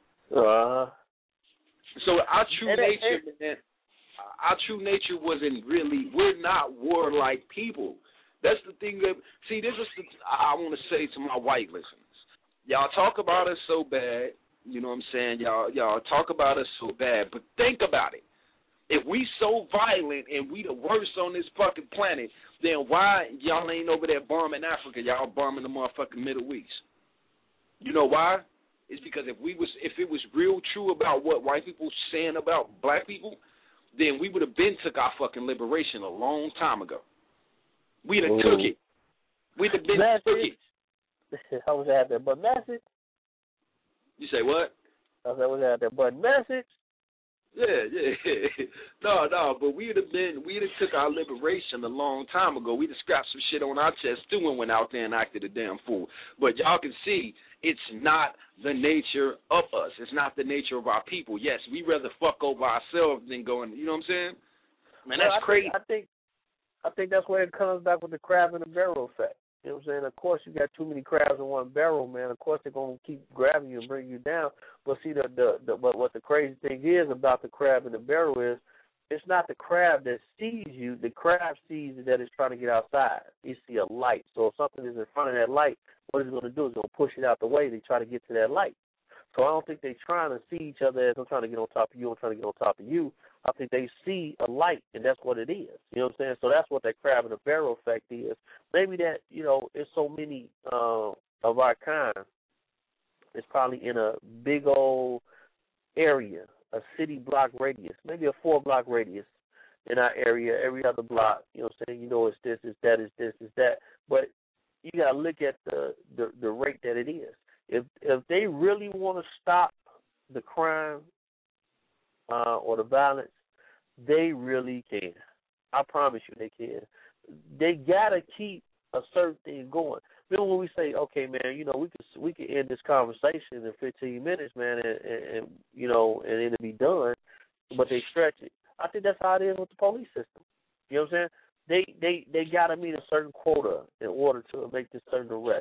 So our true nature, man, our true nature wasn't really, we're not warlike people. That's the thing that, see, this is I want to say to my white listeners. Y'all talk about us so bad. You know what I'm saying? Y'all talk about us so bad, but think about it. If we so violent and we the worst on this fucking planet, then why y'all ain't over there bombing Africa? Y'all bombing the motherfucking Middle East. You know why? It's because if it was real true about what white people saying about black people, then we would have been took our fucking liberation a long time ago. We'd have took it. We'd have been took it. I was at that but message. You say what? I said, was that button message? Yeah. No, but we'd have took our liberation a long time ago. We'd have scrapped some shit on our chest too and went out there and acted a damn fool. But y'all can see it's not the nature of us. It's not the nature of our people. Yes, we rather fuck over ourselves than going, you know what I'm saying? Man, that's crazy. I think that's where it comes back with the crab in the barrel effect. You know what I'm saying? Of course, you got too many crabs in one barrel, man. Of course, they're going to keep grabbing you and bring you down. But see, but what the crazy thing is about the crab in the barrel is it's not the crab that sees you. The crab sees that it's trying to get outside. You see a light. So if something is in front of that light, what it's going to do is going to push it out the way to try to get to that light. So I don't think they're trying to see each other as I'm trying to get on top of you, I'm trying to get on top of you. I think they see a light, and that's what it is. You know what I'm saying? So that's what that crab in the barrel effect is. Maybe that, you know, it's so many of our kind. It's probably in a big old area, a city block radius, maybe a 4-block radius in our area. Every other block, you know what I'm saying? You know, it's this, it's that, it's this, it's that. But you got to look at the rate that it is. If they really want to stop the crime or the violence, they really can. I promise you they can. They got to keep a certain thing going. Remember when we say, okay, man, you know, we can end this conversation in 15 minutes, man, and you know, and it'll be done, but they stretch it. I think that's how it is with the police system. You know what I'm saying? They got to meet a certain quota in order to make this certain arrest.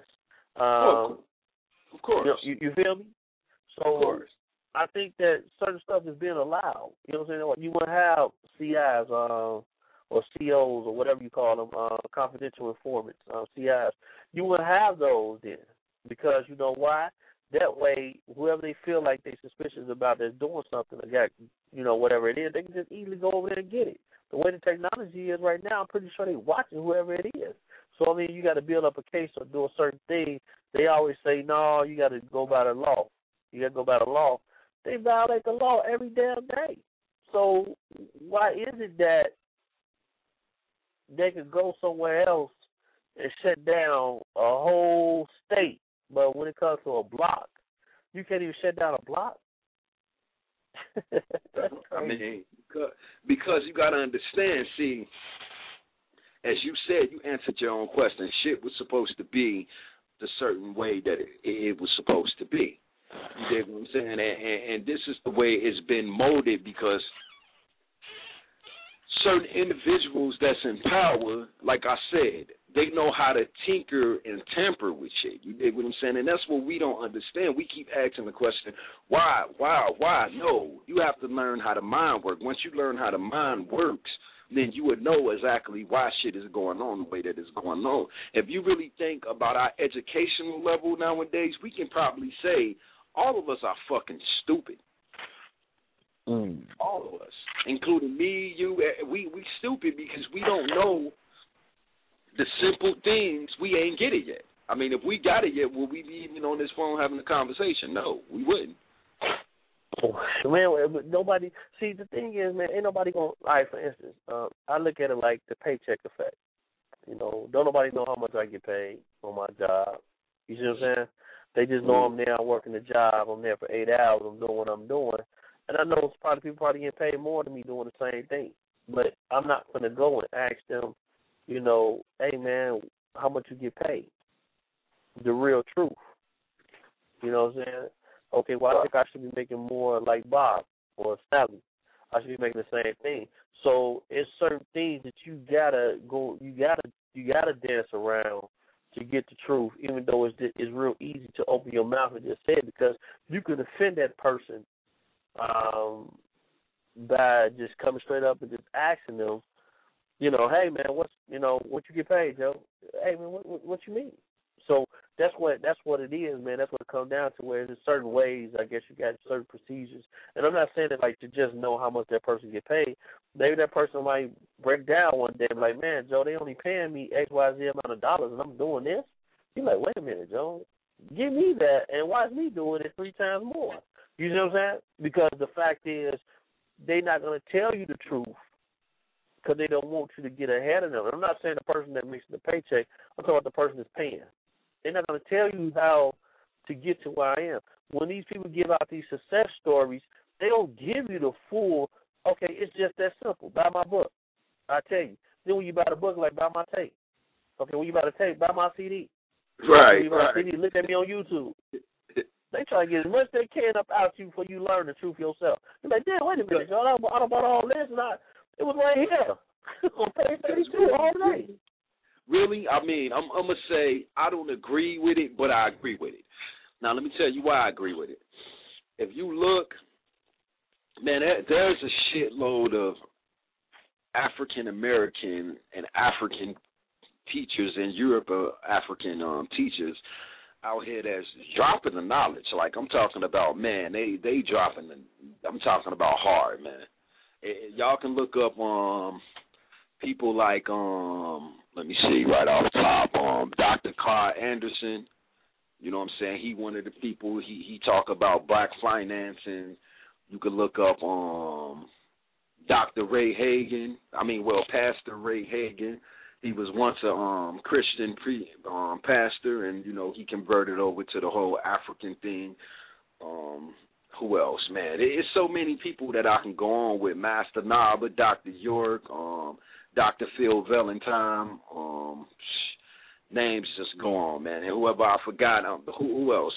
Of course. You feel me? So of course. I think that certain stuff is being allowed. You know what I'm saying? You want to have CIs, or COs or whatever you call them, confidential informants, CIs. You will have those then, because you know why? That way, whoever they feel like they're suspicious about that's doing something, or got, whatever it is, they can just easily go over there and get it. The way the technology is right now, I'm pretty sure they're watching whoever it is. So, I mean, you got to build up a case or do a certain thing. They always say, no, you got to go by the law. You got to go by the law. They violate the law every damn day. So why is it that they could go somewhere else and shut down a whole state, but when it comes to a block, you can't even shut down a block? I mean, because you got to understand, see, as you said, you answered your own question. Shit was supposed to be the certain way that it was supposed to be. You get what I'm saying? And this is the way it's been molded, because certain individuals that's in power, like I said, they know how to tinker and tamper with shit. You dig what I'm saying? And that's what we don't understand. We keep asking the question, why? No, you have to learn how the mind works. Once you learn how the mind works, then you would know exactly why shit is going on the way that it's going on. If you really think about our educational level nowadays, we can probably say all of us are fucking stupid. All of us, including me, you, we stupid because we don't know the simple things. We ain't get it yet. I mean, if we got it yet, would we be even on this phone having a conversation? No, we wouldn't. Man, nobody. See, the thing is, man, ain't nobody gonna. All right, for instance, I look at it like the paycheck effect. Don't nobody know how much I get paid on my job. You see what I'm saying? They just know I'm there, I'm working the job, I'm there for 8 hours, I'm doing what I'm doing. And I know people getting paid more than me doing the same thing. But I'm not going to go and ask them, hey, man, how much you get paid? The real truth. You know what I'm saying? Okay, well, I think I should be making more like Bob or Sally. I should be making the same thing. So it's certain things that you gotta dance around to get the truth, even though it's real easy to open your mouth and just say it, because you can offend that person by just coming straight up and just asking them, hey man, what you get paid, Joe? Hey man, what you mean? So that's what it is, man. That's what it comes down to. Where there's certain ways, I guess you got certain procedures, and I'm not saying it like to just know how much that person get paid. Maybe that person might break down one day and be like, man, Joe, they only paying me XYZ amount of dollars, and I'm doing this. You're like, wait a minute, Joe, give me that, and watch me doing it 3 times more. You know what I'm saying? Because the fact is, they're not going to tell you the truth because they don't want you to get ahead of them. I'm not saying the person that makes the paycheck. I'm talking about the person that's paying. They're not going to tell you how to get to where I am. When these people give out these success stories, they don't give you the full, okay, it's just that simple. Buy my book. I tell you. Then when you buy the book, like, buy my tape. Okay, when you buy the tape, buy my CD. Right, when you buy the CD, look at me on YouTube. They try to get as much they can up out you before you learn the truth yourself. You're like, damn, wait a minute, y'all. I bought all this, and it was right here on page 32 all day. Really? I mean, I'm going to say I don't agree with it, but I agree with it. Now, let me tell you why I agree with it. If you look, man, there's a shitload of African-American and African teachers in Europe, African teachers out here that's dropping the knowledge. Like, I'm talking about, man, they dropping I'm talking about hard, man. Y'all can look up people like, let me see right off top, Dr. Carl Anderson. You know what I'm saying? He one of the people, he talk about black financing. You can look up Dr. Ray Hagan. Pastor Ray Hagan. He was once a Christian pastor, and, he converted over to the whole African thing. Who else, man? It's so many people that I can go on with. Master Naba, Dr. York, Dr. Phil Valentine. Names just go on, man. And whoever I forgot, who else?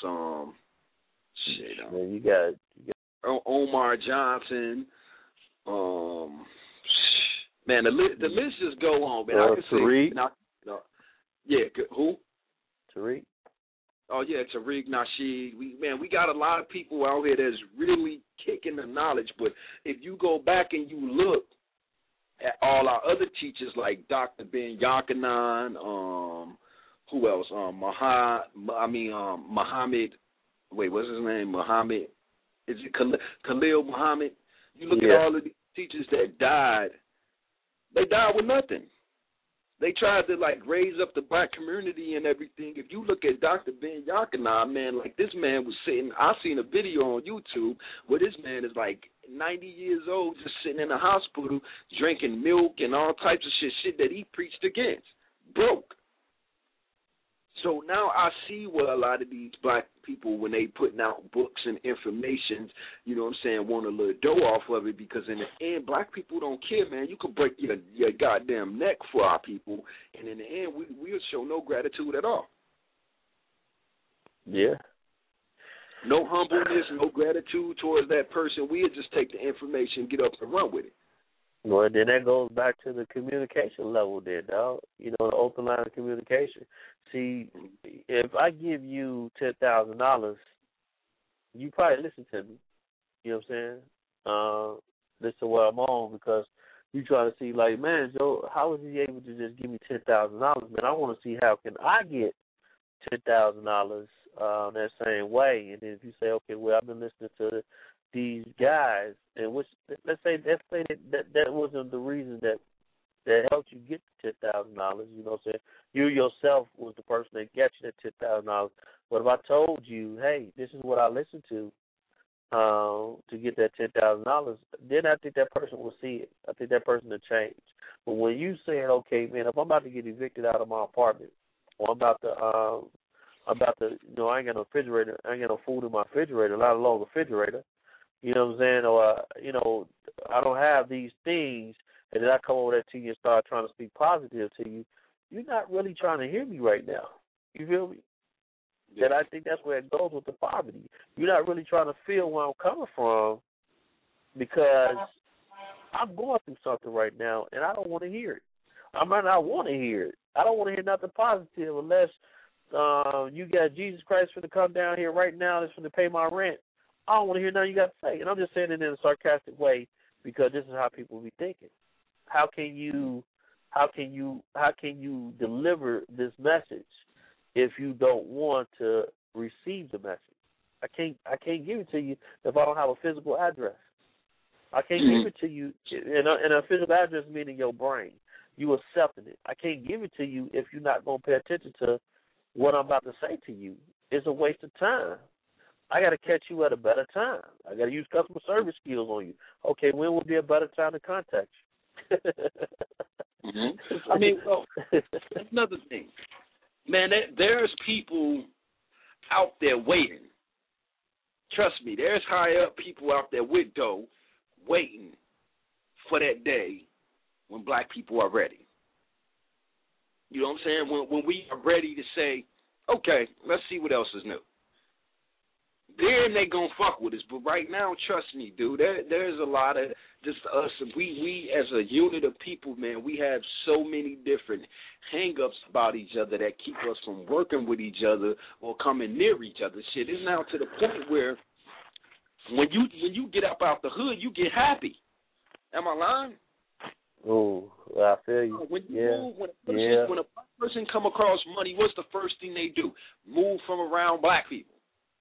Man, you got Omar Johnson. Man, the list just go on, man. I can Tariq. Say, who? Tariq. Oh yeah, Tariq Nasheed. We got a lot of people out here that's really kicking the knowledge. But if you go back and you look, all our other teachers like Dr. Ben Yakanan, who else? Muhammad. Wait, what's his name? Muhammad. Is it Khalil Muhammad? You look at all of the teachers that died. They died with nothing. They tried to raise up the black community and everything. If you look at Dr. Ben Yakanan, man, this man was sitting. I seen a video on YouTube where this man is 90 years old, just sitting in a hospital drinking milk and all types of shit that he preached against. Broke. So now I see what a lot of these black people, when they putting out books and information, you know what I'm saying, want a little dough off of it, because in the end, black people don't care, man. You can break your goddamn neck for our people, and in the end, we'll show no gratitude at all. Yeah. No humbleness, no gratitude towards that person. We'll just take the information, get up and run with it. Well, then that goes back to the communication level there, dog. The open line of communication. See, if I give you $10,000, you probably listen to me. You know what I'm saying? Listen to what I'm on, because you try to see, man, Joe, how was he able to just give me $10,000? Man, I want to see how can I get $10,000 that same way. And then if you say, okay, well, I've been listening to these guys, and which let's say that wasn't the reason that helped you get $10,000. You know what I'm saying? You yourself was the person that got you that $10,000. But if I told you, hey, this is what I listened to get that $10,000, then I think that person will see it. I think that person will change. But when you saying, okay, man, if I'm about to get evicted out of my apartment, or I'm about to I ain't got no refrigerator, I ain't got no food in my refrigerator, not a long refrigerator. You know what I'm saying? Or, I don't have these things, and then I come over there to you and start trying to speak positive to you. You're not really trying to hear me right now. You feel me? Yeah. And I think that's where it goes with the poverty. You're not really trying to feel where I'm coming from, because I'm going through something right now, and I don't want to hear it. I might not want to hear it. I don't want to hear nothing positive unless you got Jesus Christ for to come down here right now that's for to pay my rent. I don't want to hear nothing you got to say. And I'm just saying it in a sarcastic way, because this is how people be thinking. How can you deliver this message if you don't want to receive the message? I can't give it to you if I don't have a physical address. I can't give it to you, and a physical address meaning your brain. You accepting it. I can't give it to you if you're not going to pay attention to what I'm about to say to you. It's a waste of time. I got to catch you at a better time. I got to use customer service skills on you. Okay, when would be a better time to contact you? I mean, that's another thing. Man, there's people out there waiting. Trust me, there's high up people out there with dough waiting for that day when black people are ready. You know what I'm saying? When we are ready to say, okay, let's see what else is new. Then they gonna fuck with us. But right now, trust me, dude, there's a lot of just us. We as a unit of people, man, we have so many different hang-ups about each other that keep us from working with each other or coming near each other. Shit, it's now to the point where when you get up out the hood, you get happy. Am I lying? Oh, I feel you. When you move, when a person come across money, what's the first thing they do? Move from around black people.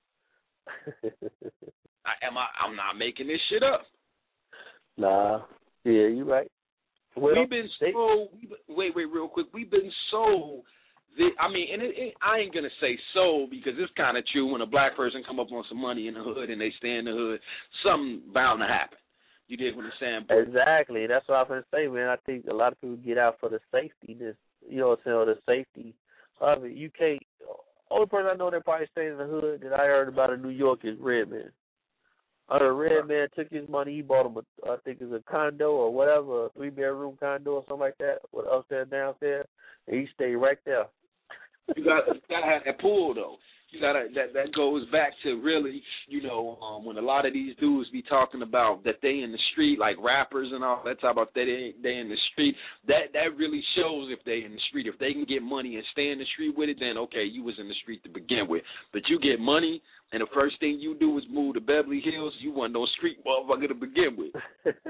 I'm not making this shit up. Nah. Yeah, you're right. Well, we've been so. Wait, real quick. We've been so. I mean, and I ain't gonna say so because it's kind of true. When a black person come up on some money in the hood and they stay in the hood, something bound to happen. You dig what I'm saying? Exactly. That's what I was going to say, man. I think a lot of people get out for the safety, you know what I'm saying, or the safety of it. You can't, only person I know that probably stays in the hood that I heard about in New York is Redman. Redman took his money, he bought him I think it's a condo or whatever, a 3-bedroom condo or something like that, with upstairs, downstairs, and he stayed right there. You gotta have that pool though. You gotta that goes back to really, you know, when a lot of these dudes be talking about that they in the street, like rappers and all that, talk about they in the street. That really shows if they in the street. If they can get money and stay in the street with it, then okay, you was in the street to begin with. But you get money and the first thing you do is move to Beverly Hills, you want no street motherfucker to begin with.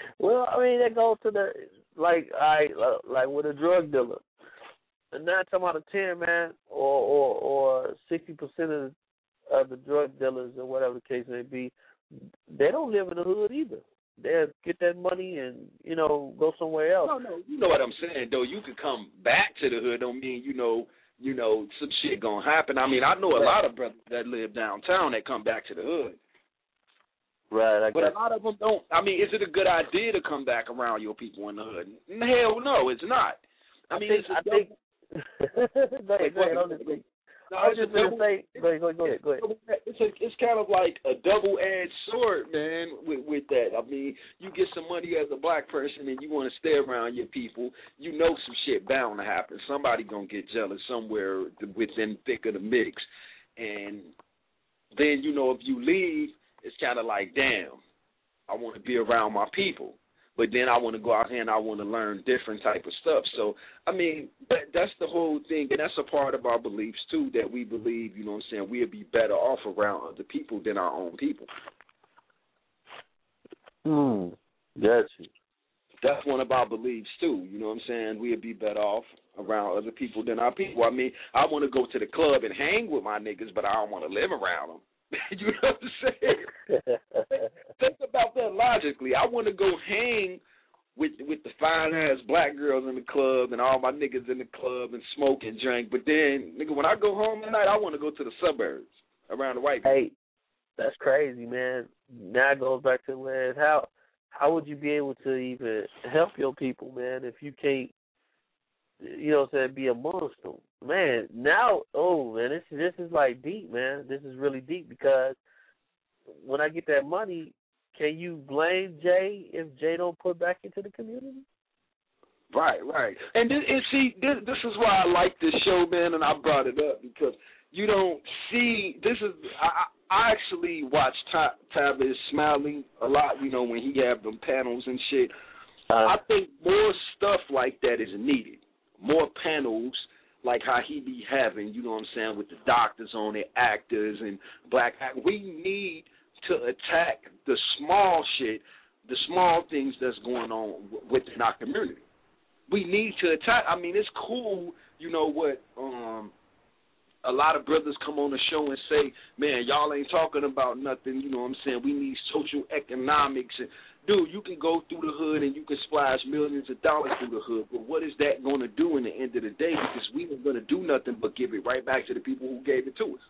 Well, I mean, that goes to the like with a drug dealer. 9 times out of 10, man, or 60% of the drug dealers or whatever the case may be, they don't live in the hood either. They'll get that money and, go somewhere else. No, you know what I'm saying, though. You could come back to the hood. Don't mean, some shit gonna happen. I mean, I know a lot of brothers that live downtown that come back to the hood. Right. But a lot of them don't. I mean, is it a good idea to come back around your people in the hood? Hell no, it's not. I think. Go ahead. I was just going to say, go ahead. It's kind of like a double-edged sword, man, with that. I mean, you get some money as a black person and you want to stay around your people, some shit bound to happen. Somebody going to get jealous somewhere within thick of the mix. And then, if you leave, it's kind of like, damn, I want to be around my people. But then I want to go out here and I want to learn different type of stuff. So, I mean, that's the whole thing. And that's a part of our beliefs, too, that we believe, we'll be better off around other people than our own people. Gotcha. That's one of our beliefs, too. We'll be better off around other people than our people. I mean, I want to go to the club and hang with my niggas, but I don't want to live around them. You know what I'm saying? Think about that logically. I want to go hang with the fine-ass black girls in the club and all my niggas in the club and smoke and drink. But then, nigga, when I go home at night, I want to go to the suburbs around the white people. Hey, that's crazy, man. Now it goes back to where how would you be able to even help your people, man, if you can't, be amongst them? Man, now, this is like deep, man. This is really deep because when I get that money, can you blame Jay if Jay don't put back into the community? Right. And see, this is why I like this show, man, and I brought it up because you don't see, I actually watch Tavis Smiley a lot, when he have them panels and shit. I think more stuff like that is needed. More panels like how he be having, with the doctors on it, actors and black actors. We need to attack the small shit, the small things that's going on within our community. We need to attack. I mean, it's cool, a lot of brothers come on the show and say, man, y'all ain't talking about nothing, we need social economics. And, dude, you can go through the hood and you can splash millions of dollars through the hood, but what is that going to do in the end of the day? Because we ain't going to do nothing but give it right back to the people who gave it to us.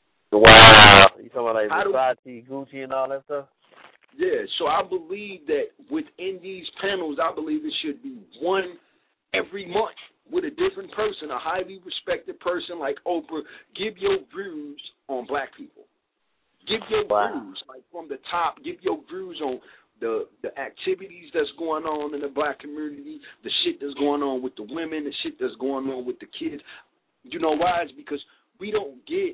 Wow. You talking about like Versace, Gucci, and all that stuff? Yeah, so I believe that within these panels, I believe it should be one every month with a different person, a highly respected person like Oprah. Give your views on black people. Give your views, like from the top. Give your views on the activities that's going on in the black community, the shit that's going on with the women, the shit that's going on with the kids. You know why? It's because we don't get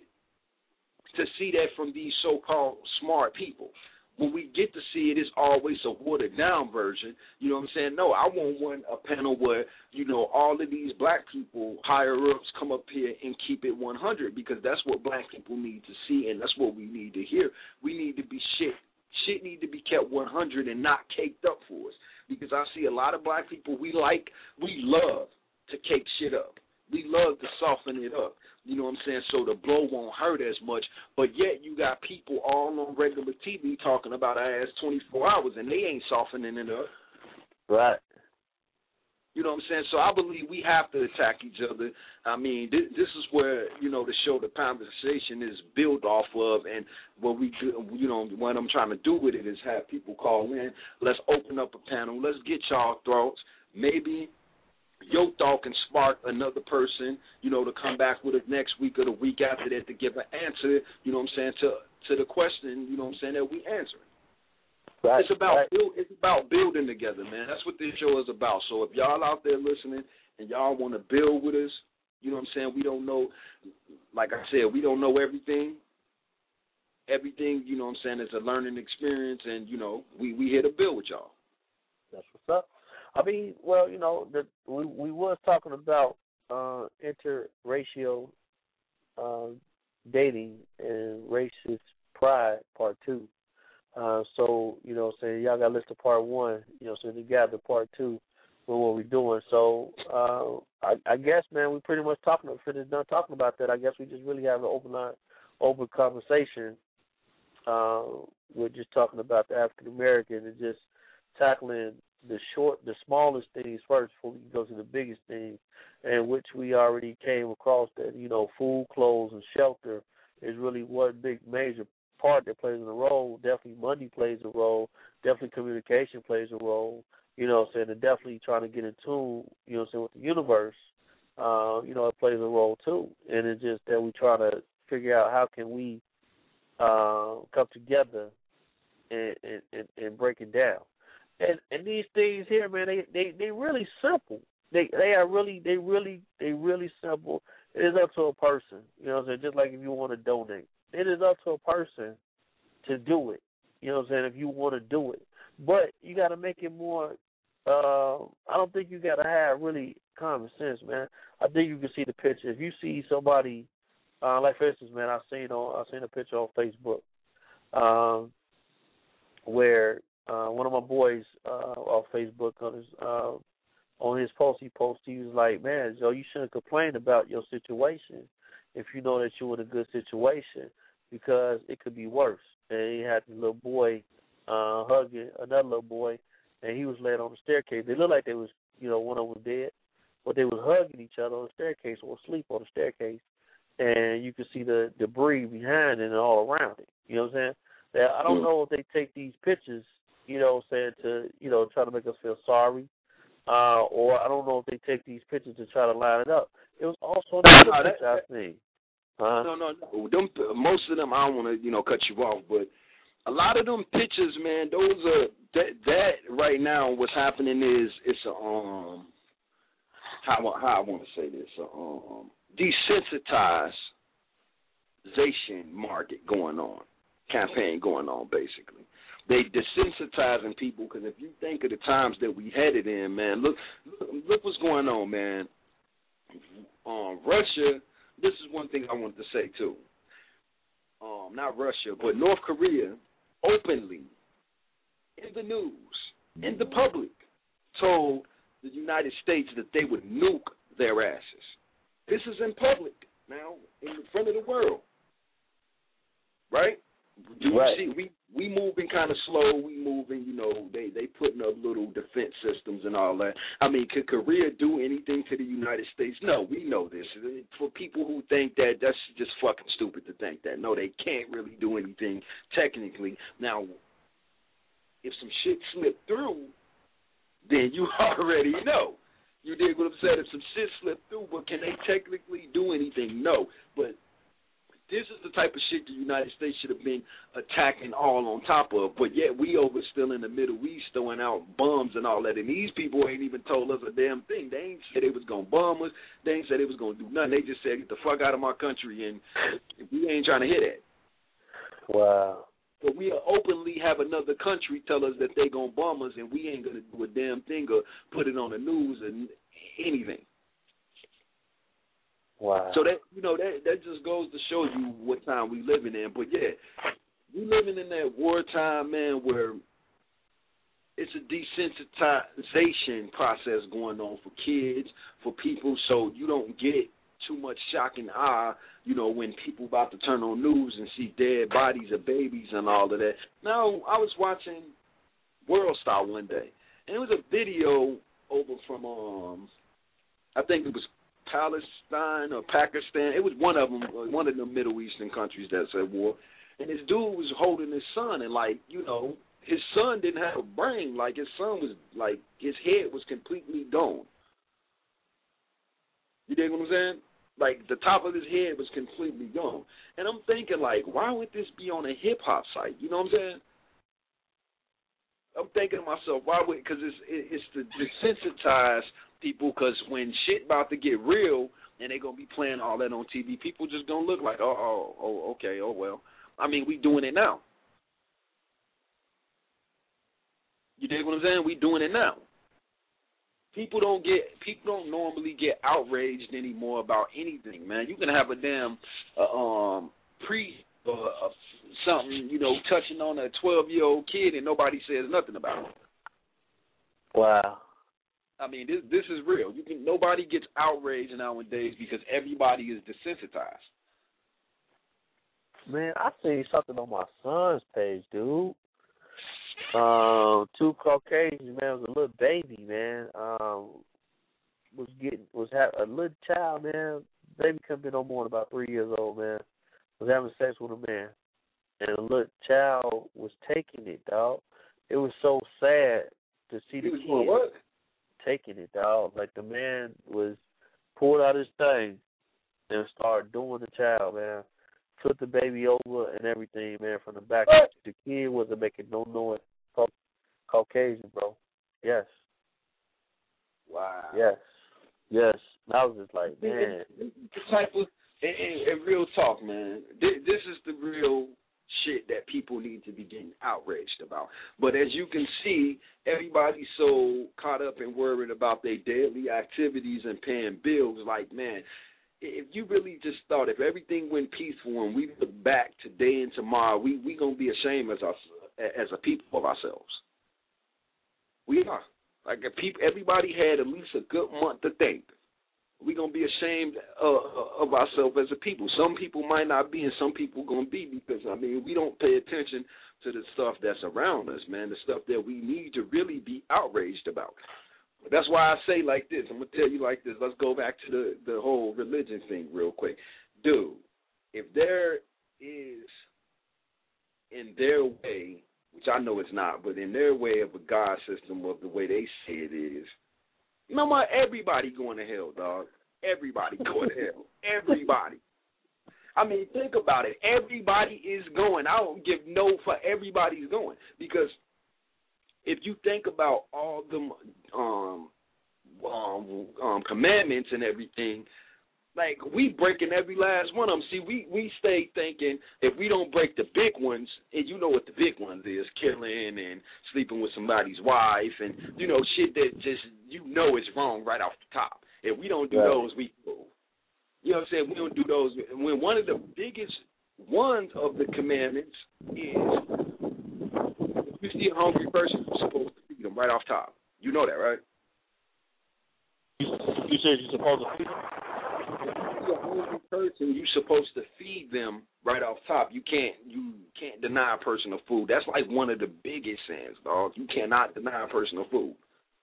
to see that from these so-called smart people. When we get to see it, it's always a watered-down version. You know what I'm saying? No, I want a panel where, all of these black people, higher-ups, come up here and keep it 100 because that's what black people need to see and that's what we need to hear. We need to be shit. Shit need to be kept 100 and not caked up for us because I see a lot of black people we love to cake shit up. We love to soften it up. You know what I'm saying? So the blow won't hurt as much. But yet you got people all on regular TV talking about our ass 24 hours, and they ain't softening it up. Right. You know what I'm saying? So I believe we have to attack each other. I mean, this is where, the show, the conversation is built off of, and what we do, what I'm trying to do with it is have people call in. Let's open up a panel. Let's get y'all thoughts. Maybe your thought can spark another person, to come back with it next week or the week after that to give an answer, to the question, that we answer. Right. It's about building together, man. That's what this show is about. So if y'all out there listening and y'all want to build with us, we don't know, like I said, we don't know everything. Everything, is a learning experience, and, we here to build with y'all. That's what's up. I mean, well, we was talking about interracial dating and racist pride, part 2. So, y'all y'all got to listen to part 1, so you got the part 2 with what we're doing. So I guess, man, we pretty much finished done talking about that. I guess we just really have an open conversation. We're just talking about the African American and just tackling the smallest things first before we can go to the biggest things, and which we already came across that, food, clothes, and shelter is really one big major part that plays a role. Definitely money plays a role. Definitely communication plays a role. And definitely trying to get in tune, with the universe, it plays a role too. And it's just that we try to figure out how can we come together and break it down. And these things here, man, they really simple. They really simple. It is up to a person, just like if you want to donate. It is up to a person to do it, if you want to do it. But you got to make it more, I don't think you got to have really common sense, man. I think you can see the picture. If you see somebody, like for instance, man, I seen a picture on Facebook where one of my boys off Facebook on his post, he was like, man, Joe, you shouldn't complain about your situation if you know that you're in a good situation, because it could be worse. And he had this little boy hugging another little boy, and he was laying on the staircase. They looked like they was, one of them was dead, but they was hugging each other on the staircase or asleep on the staircase, and you could see the debris behind it and all around it. You know what I'm saying? I don't know if they take these pictures, to, try to make us feel sorry, or I don't know if they take these pictures to try to line it up. It was also another picture I seen. No. Them, most of them, I don't want to, cut you off, but a lot of them pictures, man, those are that right now. What's happening is it's a how I want to say this, desensitization market going on, campaign going on, basically. They desensitizing people, because if you think of the times that we headed in, man, look what's going on, man. Russia. This is one thing I wanted to say too. Not Russia, but North Korea, openly in the news, in the public, told the United States that they would nuke their asses. This is in public now, in front of the world, right? Do you see? We moving kind of slow. We moving, they putting up little defense systems and all that. I mean, could Korea do anything to the United States? No, we know this. For people who think that, that's just fucking stupid to think that. No, they can't really do anything technically. Now, if some shit slipped through, then you already know. You dig what I'm saying? If some shit slipped through, but can they technically do anything? No, but this is the type of shit the United States should have been attacking all on top of, but yet we over still in the Middle East throwing out bombs and all that, and these people ain't even told us a damn thing. They ain't said they was going to bomb us. They ain't said they was going to do nothing. They just said, get the fuck out of my country, and we ain't trying to hear that. Wow. But we openly have another country tell us that they going to bomb us, and we ain't going to do a damn thing or put it on the news or anything. Wow. So that just goes to show you what time we living in. But yeah, we living in that wartime, man, where it's a desensitization process going on for kids, for people, so you don't get too much shock and awe, when people about to turn on news and see dead bodies of babies and all of that. Now, I was watching World Star one day, and it was a video over from, I think it was Palestine or Pakistan. It was one of them, one of the Middle Eastern countries that's at war. And this dude was holding his son, and his son didn't have a brain. Like, his son was his head was completely gone. You dig what I'm saying? Like, the top of his head was completely gone. And I'm thinking, why would this be on a hip hop site? You know what I'm saying? I'm thinking to myself, why would? Because it's to desensitize people, because when shit about to get real and they're going to be playing all that on TV, people just going to look like, okay, well. I mean, we doing it now. You dig what I'm saying? We doing it now. People don't normally get outraged anymore about anything, man. You can have a damn something, touching on a 12-year-old kid and nobody says nothing about it. Wow. I mean, this is real. Nobody gets outraged nowadays because everybody is desensitized. Man, I seen something on my son's page, dude. 2 Caucasians, man, was a little baby, man. Was having a little child, man. Baby couldn't be no more than about 3 years old, man. Was having sex with a man, and a little child was taking it, dog. It was so sad to see the kid taking it, dog. Like the man was pulled out his thing and started doing the child, man. Took the baby over and everything, man, from the back. What? The kid wasn't making no noise. Caucasian, bro. Yes. Wow. Yes. Yes. And I was just like, man. The type of, and real talk, man, this is the real shit that people need to be getting outraged about. But as you can see, everybody's so caught up and worried about their daily activities and paying bills. Like, man, if you really just thought if everything went peaceful and we look back today and tomorrow, we gonna be ashamed as a people of ourselves. We are. Like everybody had at least a good month to think. We gonna be ashamed of ourselves as a people. Some people might not be, and some people gonna be, because we don't pay attention to the stuff that's around us, man. The stuff that we need to really be outraged about. That's why I say like this. I'm gonna tell you like this. Let's go back to the whole religion thing real quick, dude. If there is in their way, which I know it's not, but in their way of a God system of the way they say it is, everybody going to hell, dog. Everybody going to hell. Everybody. Think about it. Everybody is going. I don't give no for everybody's going, because if you think about all the commandments and everything, like, we breaking every last one of them. See, we stay thinking if we don't break the big ones, and you know what the big ones is, killing and sleeping with somebody's wife and, shit that just, is wrong right off the top. If we don't do those, we go. You know what I'm saying? We don't do those. When one of the biggest ones of the commandments is, if you see a hungry person, you're supposed to feed them right off top. You know that, right? You said you're supposed to feed them? A hungry person, you're supposed to feed them right off top. You can't deny a person of food. That's like one of the biggest sins, dog. You cannot deny a person of food.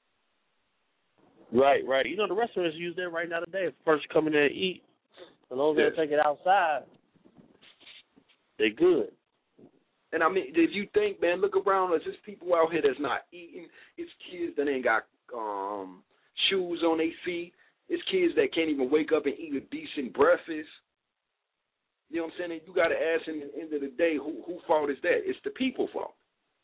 Right. The restaurants use that right now today. If a person come in there and eat, as long as they take it outside, they good. And if you think, man, look around us. There's people out here that's not eating. It's kids that ain't got shoes on their feet. It's kids that can't even wake up and eat a decent breakfast. You know what I'm saying? And you got to ask, in the end of the day, who fault is that? It's the people fault.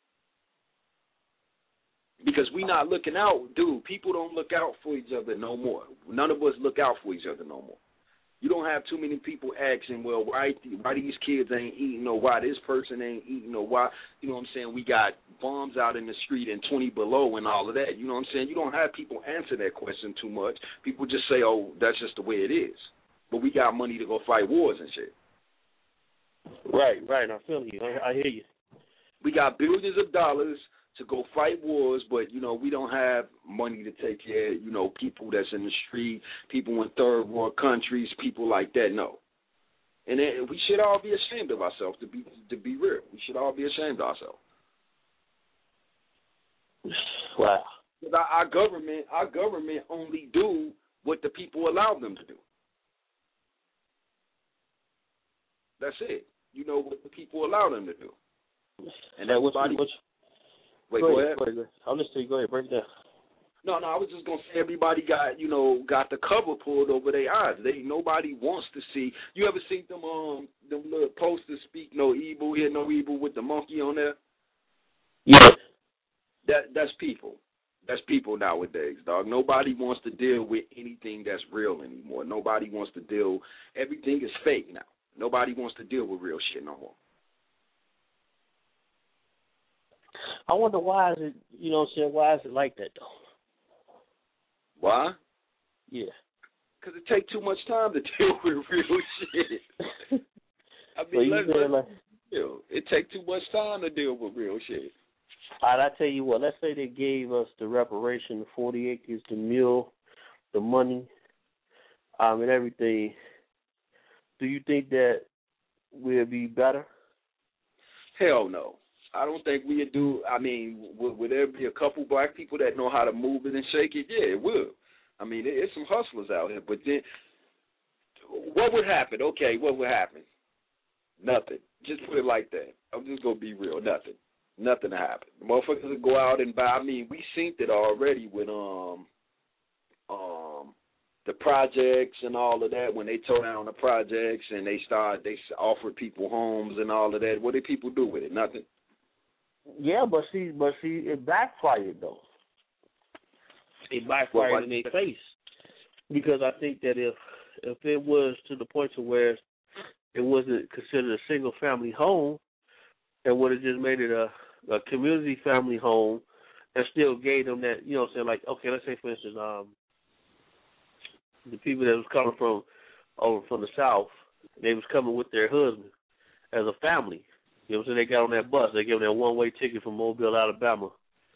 Because we not looking out, dude. People don't look out for each other no more. None of us look out for each other no more. You don't have too many people asking, well, why these kids ain't eating, or why this person ain't eating, or why, you know what I'm saying, we got bombs out in the street and 20 below and all of that. You know what I'm saying? You don't have people answer that question too much. People just say, oh, that's just the way it is. But we got money to go fight wars and shit. Right. I feel you. I hear you. We got billions of dollars to go fight wars, but, we don't have money to take care of, people that's in the street, people in third world countries, people like that, no. And we should all be ashamed of ourselves, to be real. We should all be ashamed of ourselves. Wow. Because our government only do what the people allow them to do. That's it. What the people allow them to do. And everybody... Wait, go ahead. I'll listen to you. Go ahead, break it down. No, I was just gonna say everybody got the cover pulled over their eyes. Nobody wants to see. You ever seen them little posters, speak no evil, hear no evil, with the monkey on there? Yeah. That's people. That's people nowadays, dog. Nobody wants to deal with anything that's real anymore. Nobody wants to deal. Everything is fake now. Nobody wants to deal with real shit no more. I wonder why is it, why is it like that, though? Why? Yeah. Because it takes too much time to deal with real shit. real. It take too much time to deal with real shit. All right, I tell you what. Let's say they gave us the reparation, the 40 acres, the mule, the money, and everything. Do you think that we'll be better? Hell no. I don't think we'd do. I mean, would there be a couple black people that know how to move it and shake it? Yeah, it will. I mean, there's some hustlers out here. But then, what would happen? Okay, what would happen? Nothing. Just put it like that. I'm just going to be real. Nothing. Nothing to happen. The motherfuckers would go out and buy. I mean, we seen it already with the projects and all of that. When they tore down the projects and they offered people homes and all of that. What did people do with it? Nothing. Yeah, but see, it backfired though. It backfired in their face, because I think that if it was to the point to where it wasn't considered a single family home, it would have just made it a community family home, and still gave them that, you know what I'm saying, like, okay, let's say for instance, the people that was coming from the South, they was coming with their husband as a family. You know what I'm saying? They got on that bus. They gave them that one-way ticket from Mobile, Alabama,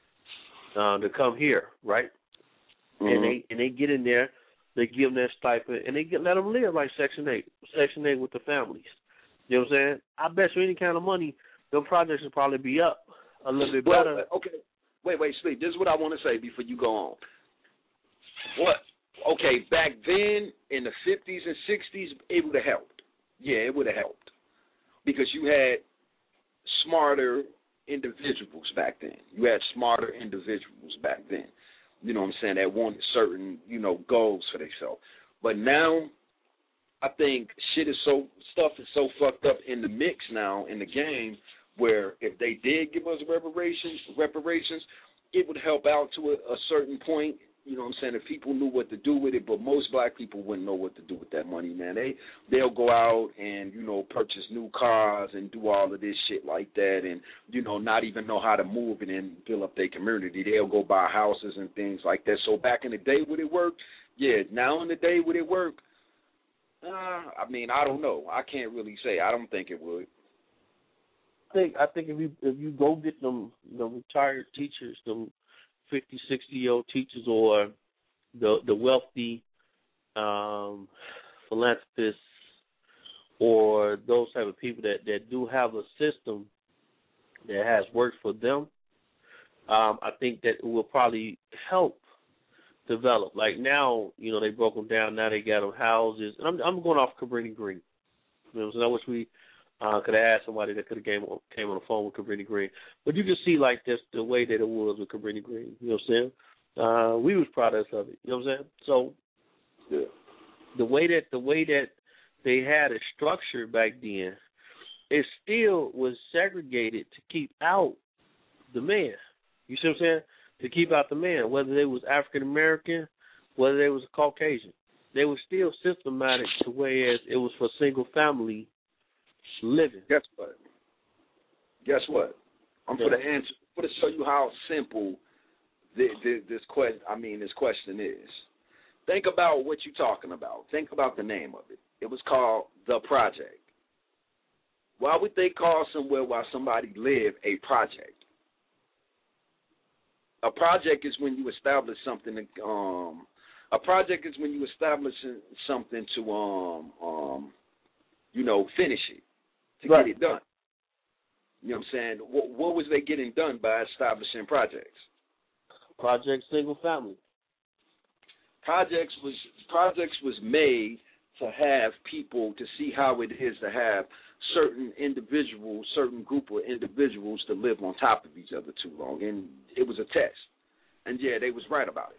to come here, right? Mm-hmm. And they get in there, they give them that stipend, and let them live like Section 8 with the families. You know what I'm saying? I bet you any kind of money, them projects will probably be up a little bit better. Well, okay, wait, Sleep. This is what I want to say before you go on. What? Okay, back then in the 50s and 60s, it would have helped. Yeah, it would have helped, because you had smarter individuals back then. You had smarter individuals back then. You know what I'm saying? That wanted certain, goals for themselves. But now, I think stuff is so fucked up in the mix now in the game, where if they did give us reparations, it would help out to a certain point. You know what I'm saying? If people knew what to do with it, but most black people wouldn't know what to do with that money, man. They'll go out and, purchase new cars and do all of this shit like that, and, not even know how to move it and build up their community. They'll go buy houses and things like that. So back in the day, would it work? Yeah. Now in the day, would it work? I mean, I don't know. I can't really say. I don't think it would. I think if you go get them retired teachers, them 50, 60-year-old teachers, or the wealthy philanthropists, or those type of people that do have a system that has worked for them, I think that it will probably help develop. Like now, they broke them down. Now they got them houses. And I'm going off Cabrini Green. So I wish we could have asked somebody that could have came on the phone with Cabrini Green. But you can see like this the way that it was with Cabrini Green. You know what I'm saying? We was products of it. You know what I'm saying? So yeah. The way that they had it structured back then, it still was segregated to keep out the man. You see what I'm saying? To keep out the man, whether they was African American, whether they was Caucasian. They were still systematic to whereas it was for single family living. Guess what? I'm going to answer. I'm going to show you how simple this question is. Think about what you're talking about. Think about the name of it. It was called The Project. Why would they call somewhere while somebody lived a project? A project is when you establish something. A project is when you establish something to finish it, to get it done. You know what I'm saying? What was they getting done by establishing projects? Project single family. Projects was made to have people, to see how it is to have certain group of individuals to live on top of each other too long. And it was a test. And yeah, they was right about it.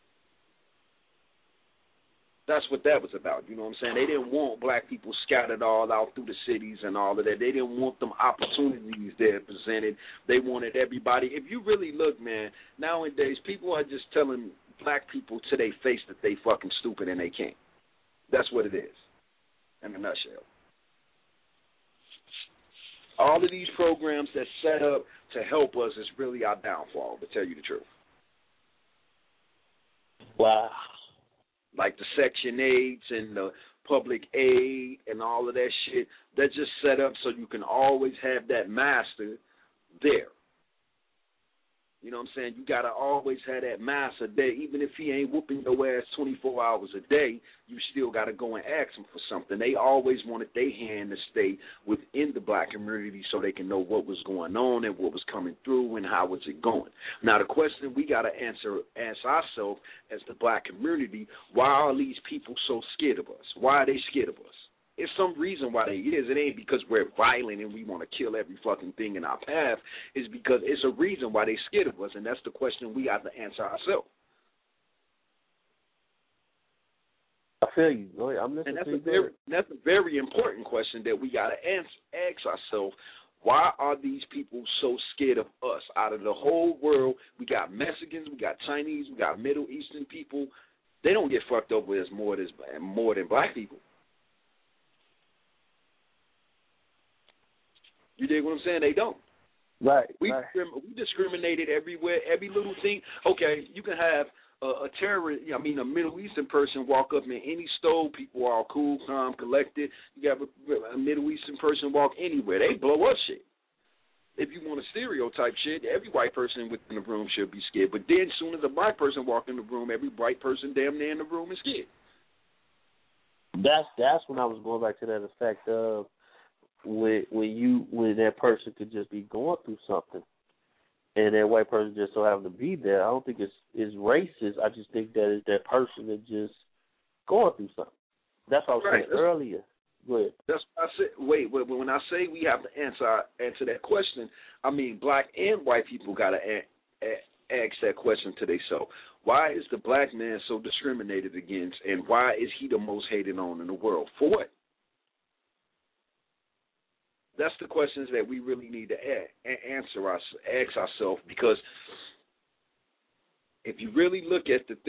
That's what that was about. You know what I'm saying? They didn't want black people scattered all out through the cities and all of that. They didn't want them opportunities there presented. They wanted everybody. If you really look, man, nowadays people are just telling black people to their face that they fucking stupid and they can't. That's what it is, in a nutshell. All of these programs that's set up to help us is really our downfall, to tell you the truth. Wow. Like the Section 8s and the public aid and all of that shit. They're just set up so you can always have that master there. You know what I'm saying? You got to always have that master there. Even if he ain't whooping your ass 24 hours a day, you still got to go and ask him for something. They always wanted their hand to stay within the black community so they can know what was going on and what was coming through and how was it going. Now, the question we got to ask ourselves as the black community, why are these people so scared of us? Why are they scared of us? It's some reason why they is. It ain't because we're violent and we want to kill every fucking thing in our path. It's because it's a reason why they scared of us, and that's the question we got to answer ourselves. I feel you. I'm listening to you. That's a very important question that we got to ask ourselves. Why are these people so scared of us? Out of the whole world, we got Mexicans, we got Chinese, we got Middle Eastern people. They don't get fucked over as more than black people. You dig what I'm saying? They don't. Right. We discriminated everywhere, every little thing. Okay, you can have a terrorist, a Middle Eastern person walk up in any store. People are all cool, calm, collected. You have a Middle Eastern person walk anywhere. They blow up shit. If you want to stereotype shit, every white person within the room should be scared. But then as soon as a black person walk in the room, every white person damn near in the room is scared. That's when I was going back to that effect of when that person could just be going through something, and that white person just so happen to be there. I don't think it's racist. I just think that it's that person that just going through something. That's what I was saying earlier. Go ahead. That's what I said. Wait. When I say we have to answer that question, I mean black and white people got to ask that question to themselves. Why is the black man so discriminated against, and why is he the most hated on in the world? For what? That's the questions that we really need to ask ourselves, because if you really look at the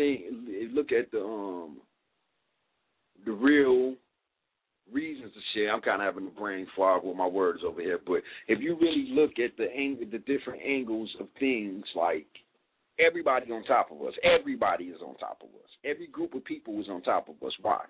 real reasons of shit, I'm kind of having a brain fog with my words over here, but if you really look at the different angles of things, like everybody on top of us, everybody is on top of us. Every group of people is on top of us. Why?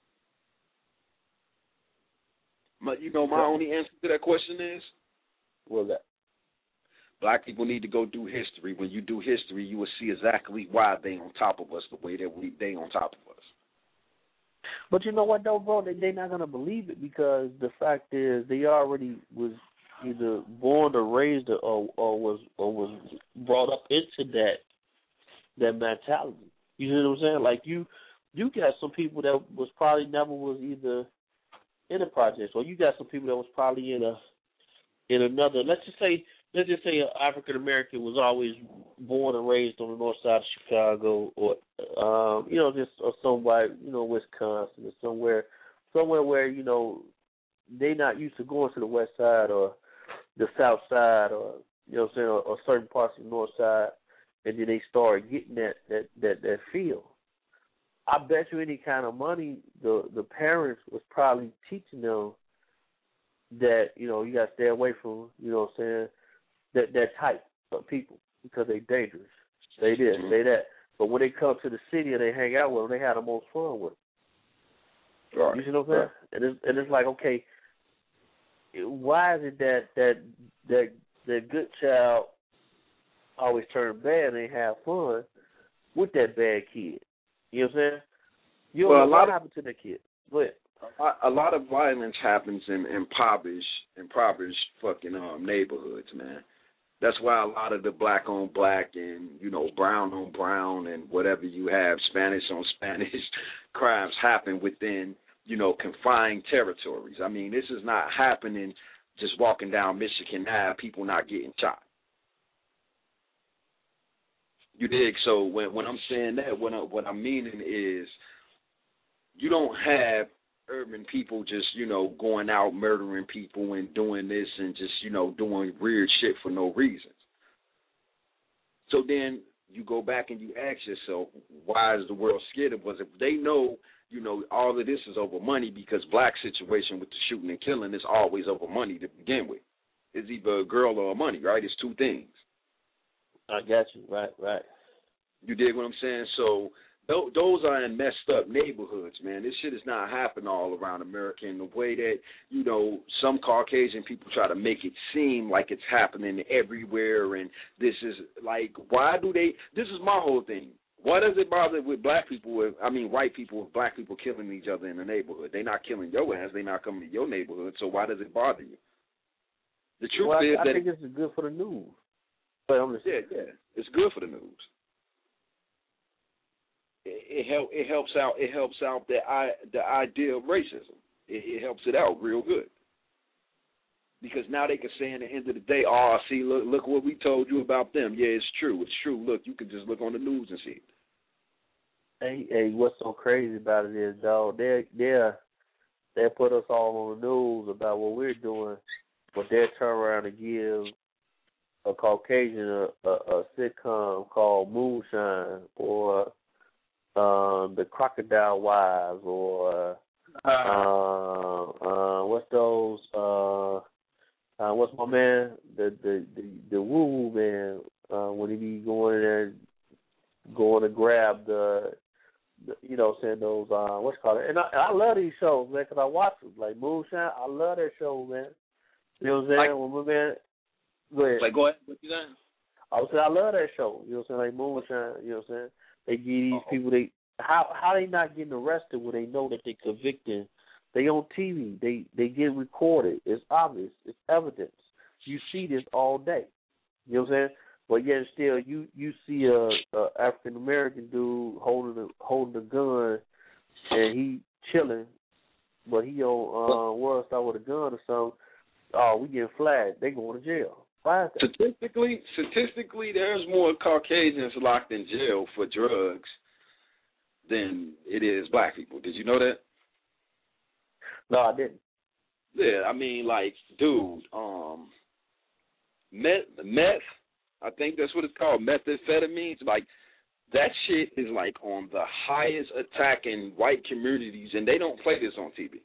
But my only answer to that question is, what's that? Black people need to go do history. When you do history, you will see exactly why they on top of us the way that they on top of us. But you know what though, bro? They're not gonna believe it, because the fact is they already was either born or raised or was brought up into that mentality. You know what I'm saying? Like you got some people that was probably never was either in a project, or you got some people that was probably in another. Let's just say an African American was always born and raised on the north side of Chicago, or or somewhere, Wisconsin, or somewhere where they not used to going to the west side or the south side, or or certain parts of the north side, and then they start getting that feel. I bet you any kind of money, the parents was probably teaching them that, you got to stay away from, that type of people, because they dangerous. Say this, say that. But when they come to the city and they hang out with them, they have the most fun with them. Right. You see what I'm saying? And it's like, okay, why is it that good child always turn bad and they have fun with that bad kid? You know what I'm saying? What happened to the kid? Go ahead. A lot of violence happens in impoverished fucking neighborhoods, man. That's why a lot of the black on black and brown on brown and whatever you have, Spanish on Spanish crimes happen within confined territories. I mean, this is not happening just walking down Michigan Ave, people not getting shot. You dig? So when I'm saying that, what I'm meaning is you don't have urban people just, going out murdering people and doing this and just, doing weird shit for no reason. So then you go back and you ask yourself, why is the world scared of us? If they know, all of this is over money, because black situation with the shooting and killing is always over money to begin with. It's either a girl or money, right? It's two things. I got you. Right. You dig what I'm saying? So those are in messed up neighborhoods, man. This shit is not happening all around America in the way that, you know, some Caucasian people try to make it seem like it's happening everywhere. And this is like, why do they? This is my whole thing. Why does it bother with white people with black people killing each other in the neighborhood? They're not killing your ass. They're not coming to your neighborhood. So why does it bother you? The truth is I that think this is good for the news. But yeah, it's good for the news. It helps out the idea of racism. It helps it out real good. Because now they can say at the end of the day, oh, see, look what we told you about them. Yeah, it's true. Look, you can just look on the news and see it. Hey, what's so crazy about it is, dog, they put us all on the news about what we're doing, but they'll turn around and give a Caucasian a sitcom called Moonshine, or the Crocodile Wives, or what's those? What's my man? The woo woo man when he be going in there, going to grab the you know, saying those what's it called? And I love these shows, man, because I watch them. Like Moonshine, I love that show, man. You know what I'm saying? Like, when my man, go ahead. Like, go ahead. What you saying? I was saying I love that show. You know what I'm saying? Like Moonshine. You know what I'm saying? They give these people how they not getting arrested when they know that they convicting. They on TV. They get recorded. It's obvious. It's evidence. You see this all day. You know what I'm saying? But yet still, you see a African American dude holding a gun, and he chilling, but he on World Star with a gun or something. Oh, we getting flagged. They going to jail. Why is that? Statistically, there's more Caucasians locked in jail for drugs than it is black people. Did you know that? No, I didn't. Yeah, I mean, like, dude, meth, I think that's what it's called, methamphetamines. Like, that shit is, like, on the highest attack in white communities, and they don't play this on TV.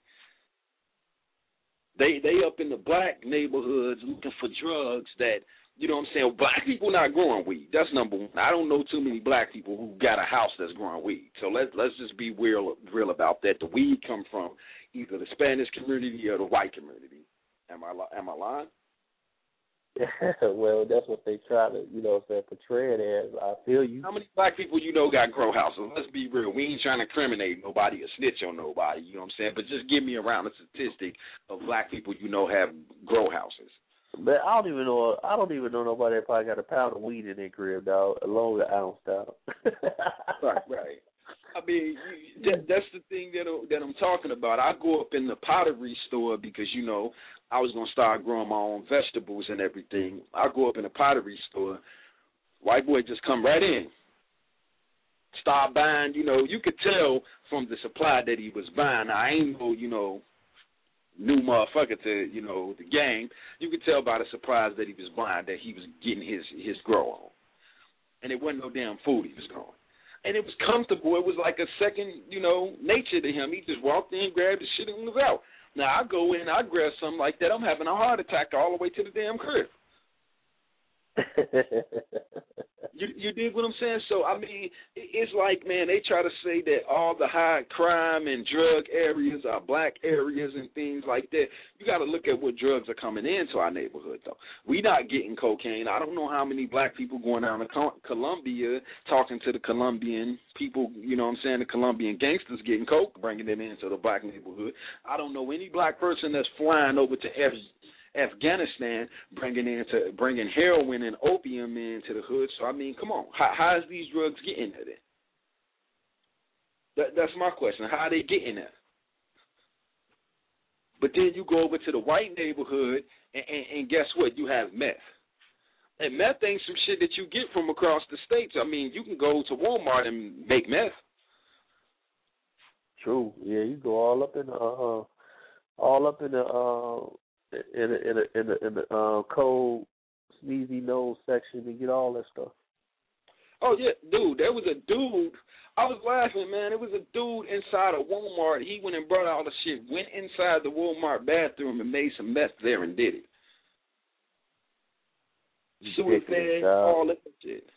They up in the black neighborhoods looking for drugs that, you know what I'm saying, black people not growing weed. That's number one. I don't know too many black people who got a house that's growing weed. So let's just be real about that. The weed come from either the Spanish community or the white community. Am I lying? Well, that's what they try to, you know, portray it as. I feel you. How many black people you know got grow houses? Let's be real. We ain't trying to incriminate nobody or snitch on nobody, you know what I'm saying? But just give me around a statistic of black people you know have grow houses. But I don't even know nobody that probably got a pound of weed in their crib, dog, along with ounce, dog. Right. I mean, that's the thing that I'm talking about. I go up in the pottery store because, you know, I was going to start growing my own vegetables and everything. I go up in the pottery store. White boy just come right in. Start buying, you know, you could tell from the supply that he was buying. Now, I ain't no, you know, new motherfucker to, you know, the game. You could tell by the supplies that he was buying that he was getting his grow on. And it wasn't no damn food he was growing. And it was comfortable. It was like a second, you know, nature to him. He just walked in, grabbed his shit, and was out. Now, I go in, I grab something like that, I'm having a heart attack all the way to the damn crib. You dig what I'm saying? So, I mean, it's like, man, they try to say that all the high crime and drug areas are black areas and things like that. You got to look at what drugs are coming into our neighborhood, though. We not getting cocaine. I don't know how many black people going down to Colombia talking to the Colombian people, you know what I'm saying, the Colombian gangsters getting coke, bringing them into the black neighborhood. I don't know any black person that's flying over to Afghanistan bringing heroin and opium into the hood. So, I mean, come on. How is these drugs getting there? That's my question. How are they getting there? But then you go over to the white neighborhood, and guess what? You have meth. And meth ain't some shit that you get from across the states. I mean, you can go to Walmart and make meth. True. Yeah, you go all up in the cold, sneezy nose section and get all that stuff. Oh, yeah, dude, there was a dude. I was laughing, man. It was a dude inside a Walmart. He went and brought all the shit, went inside the Walmart bathroom and made some meth there and did it. Suicide, all that shit.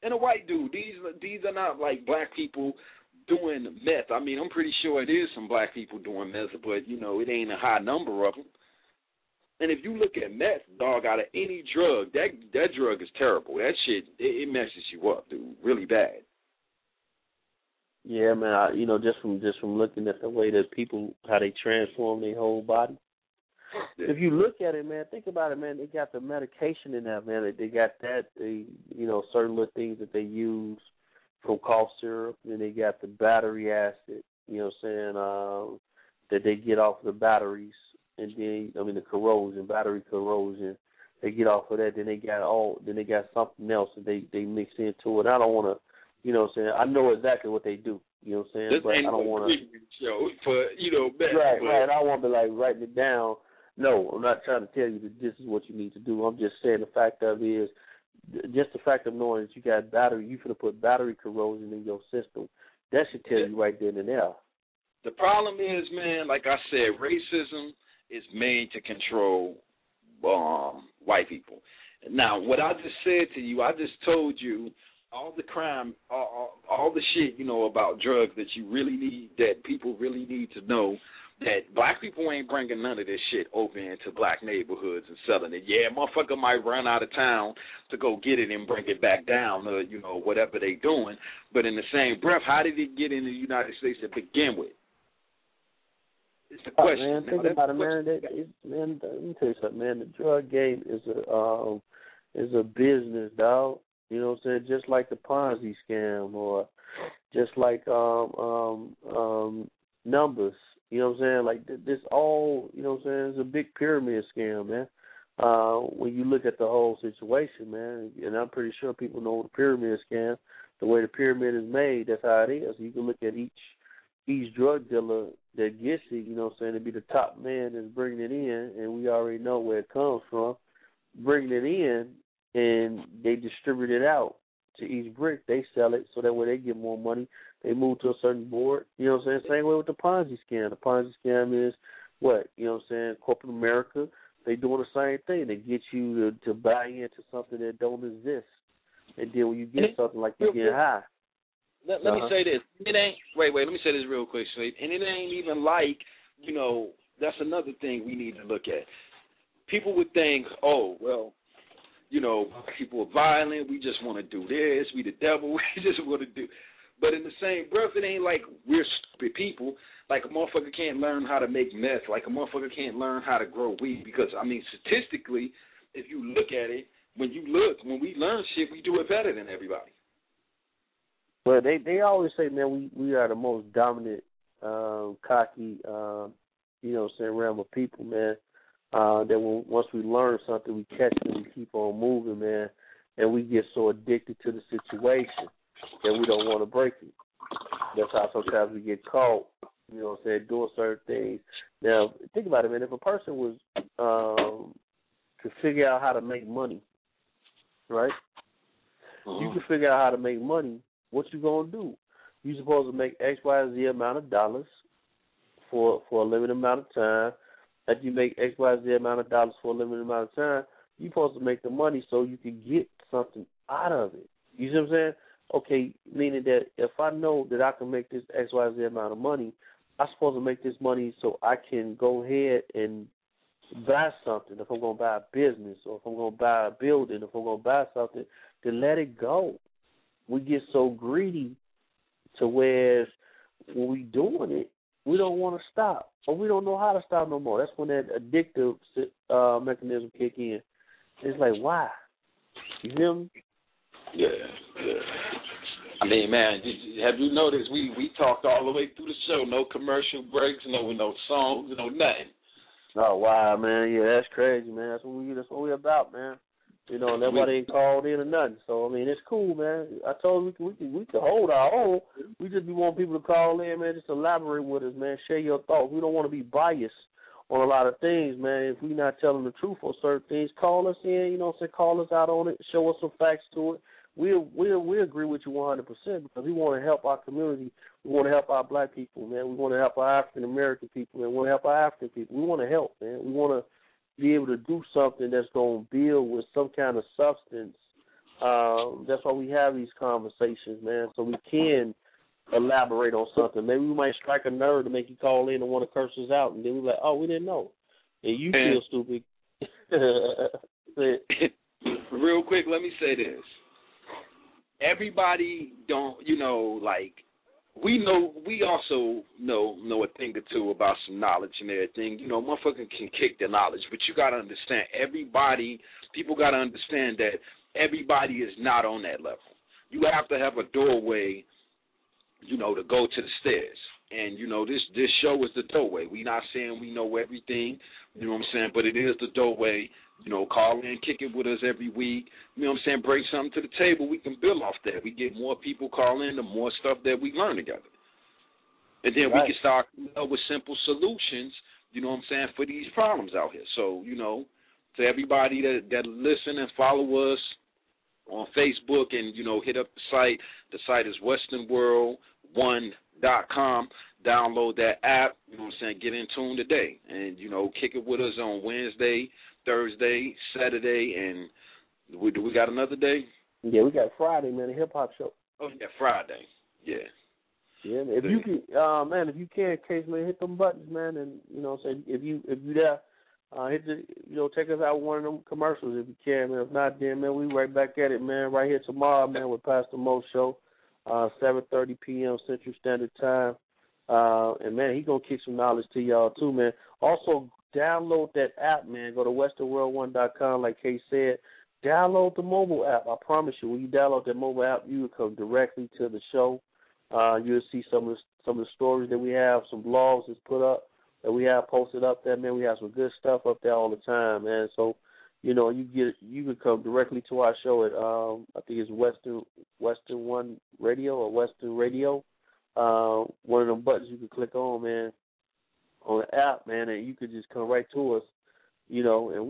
and a white dude. These are not like black people doing meth. I mean, I'm pretty sure it is some black people doing meth, but, you know, it ain't a high number of them. And if you look at meth, dog, out of any drug, that drug is terrible. That shit, it messes you up, dude, really bad. Yeah, man. You know, just from looking at the way that people, how they transform their whole body. Yeah. If you look at it, man, think about it, man. They got the medication in that, man. They got that. You know, certain little things that they use from cough syrup. Then they got the battery acid. You know what I'm saying? That they get off the batteries, and then the battery corrosion. They get off of that. Then they got something else that they mix into it. I don't want to. You know what I'm saying? I know exactly what they do. You know what I'm saying? This but ain't I don't want to show for, you know, best. Right. I don't want to be like writing it down. No, I'm not trying to tell you that this is what you need to do. I'm just saying the fact of it is, just the fact of knowing that you got battery, you finna put battery corrosion in your system. That should tell you right then and there. The problem is, man, like I said, racism is made to control white people. Now, what I just said to you, I just told you all the crime, all the shit, you know, about drugs that you really need, that people really need to know, that black people ain't bringing none of this shit over into black neighborhoods and selling it. Yeah, motherfucker might run out of town to go get it and bring it back down, you know, whatever they doing. But in the same breath, how did it get in the United States to begin with? It's the question. Man, think about it, man. Let me tell you something, man. The drug game is a business, dog. You know what I'm saying? Just like the Ponzi scam, or just like numbers. You know what I'm saying? Like this all, you know what I'm saying? It's a big pyramid scam, man. When you look at the whole situation, man, and I'm pretty sure people know the pyramid scam, the way the pyramid is made, that's how it is. You can look at each drug dealer that gets it, you know what I'm saying, to be the top man that's bringing it in, and we already know where it comes from, bringing it in, and they distribute it out to each brick. They sell it so that way they get more money. They move to a certain board. You know what I'm saying? Same way with the Ponzi scam. The Ponzi scam is what? You know what I'm saying? Corporate America, they doing the same thing. They get you to buy into something that don't exist. And then when you get something like you get high. Let me say this. It ain't, wait, let me say this real quick, Slade. And it ain't even like, you know, that's another thing we need to look at. People would think, oh, well, you know, people are violent. We just want to do this. We the devil. We just want to do. But in the same breath, it ain't like we're stupid people. Like a motherfucker can't learn how to make meth. Like a motherfucker can't learn how to grow weed. Because, I mean, statistically, if you look at it, when we learn shit, we do it better than everybody. Well, they always say, man, we are the most dominant, cocky, you know what I'm saying, realm of people, man. That once we learn something, we catch it and we keep on moving, man. And we get so addicted to the situation that we don't want to break it. That's how sometimes we get caught, you know what I'm saying, doing certain things. Now, think about it, man. If a person was to figure out how to make money, right? You can figure out how to make money. What you gonna do? You supposed to make X, Y, Z amount of dollars for a limited amount of time. After you make X, Y, Z amount of dollars for a limited amount of time, you're supposed to make the money so you can get something out of it. You see what I'm saying? Okay, meaning that if I know that I can make this X, Y, Z amount of money, I'm supposed to make this money so I can go ahead and buy something. If I'm going to buy a business, or if I'm going to buy a building, if I'm going to buy something, then let it go. We get so greedy to where when we doing it, we don't want to stop, or we don't know how to stop no more. That's when that addictive mechanism kick in. It's like, why? You hear me? Yeah. I mean, man, have you noticed we talked all the way through the show, no commercial breaks, no songs, no nothing. Oh wow, man, yeah, that's crazy, man. That's what we about, man. You know, and nobody ain't called in or nothing. So I mean, it's cool, man. I told you we can hold our own. We just be wanting people to call in, man. Just elaborate with us, man. Share your thoughts. We don't want to be biased on a lot of things, man. If we're not telling the truth on certain things, call us in. You know what I'm saying? Call us out on it. Show us some facts to it. We agree with you 100% because we want to help our community. We want to help our black people, man. We want to help our African American people, man. We want to help our African people. We want to help, man. We want to be able to do something that's going to build with some kind of substance That's why we have these conversations, man, so we can elaborate on something. Maybe we might strike a nerve to make you call in and want to curse us out, and then we're like, oh, we didn't know. And you feel stupid. Real quick, let me say this. Everybody don't, we also know a thing or two about some knowledge and everything. Motherfucker can kick the knowledge, but you got to understand, people got to understand that everybody is not on that level. You have to have a doorway, to go to the stairs. And, this show is the doorway. We not saying we know everything, you know what I'm saying, but it is the doorway. Call in, kick it with us every week. You know what I'm saying? Bring something to the table. We can build off that. We get more people call in, the more stuff that we learn together. And then we can start with simple solutions, you know what I'm saying, for these problems out here. So, to everybody that listen and follow us on Facebook and, hit up the site. The site is westernworld1.com. Download that app, you know what I'm saying, get in tune today. And, kick it with us on Wednesday, Thursday, Saturday, and do we got another day? Yeah, we got Friday, man, the hip-hop show. Oh, yeah, Friday. Yeah. Yeah, man. If you can, if you can, occasionally hit them buttons, man, and, say if you there, hit the, check us out with one of them commercials if you can, man. If not, then, man, we right back at it, man, right here tomorrow, man, with Pastor Mo Show, 7:30 p.m. Central Standard Time. And, man, he going to kick some knowledge to y'all, too, man. Also, download that app, man. Go to westernworld1.com, like Kay said. Download the mobile app. I promise you, when you download that mobile app, you will come directly to the show. You'll see some of the stories that we have, some blogs that's put up, that we have posted up there, man. We have some good stuff up there all the time, man. So, you can come directly to our show at I think it's Western One Radio or Western Radio. One of them buttons you can click on, man, on the app, man, and you could just come right to us, and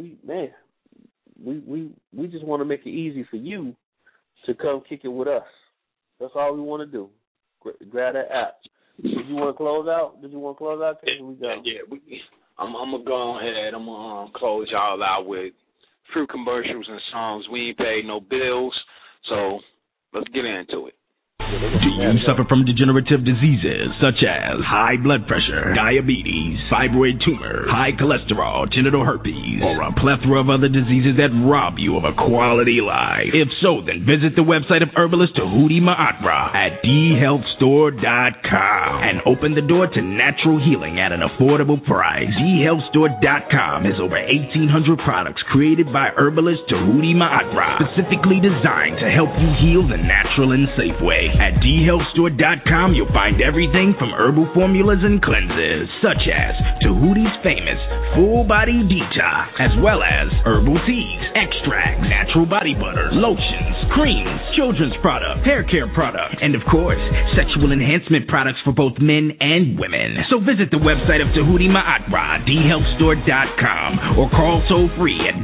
we just want to make it easy for you to come kick it with us. That's all we want to do. Grab that app. Did you want to close out? We go. Yeah. I'm going to go ahead. I'm going to close y'all out with few commercials and songs. We ain't paid no bills, so let's get into it. Do you suffer from degenerative diseases such as high blood pressure, diabetes, fibroid tumor, high cholesterol, genital herpes, or a plethora of other diseases that rob you of a quality life? If so, then visit the website of herbalist Tahuti Ma'atra at dhealthstore.com and open the door to natural healing at an affordable price. dhealthstore.com has over 1,800 products created by herbalist Tahuti Ma'atra, specifically designed to help you heal the natural and safe way. At dhealthstore.com, you'll find everything from herbal formulas and cleanses, such as Tahuti's famous Full Body Detox, as well as herbal teas, extracts, natural body butter, lotions, creams, children's products, hair care products, and of course, sexual enhancement products for both men and women. So visit the website of Tahuti Ma'atra, dhealthstore.com, or call toll-free at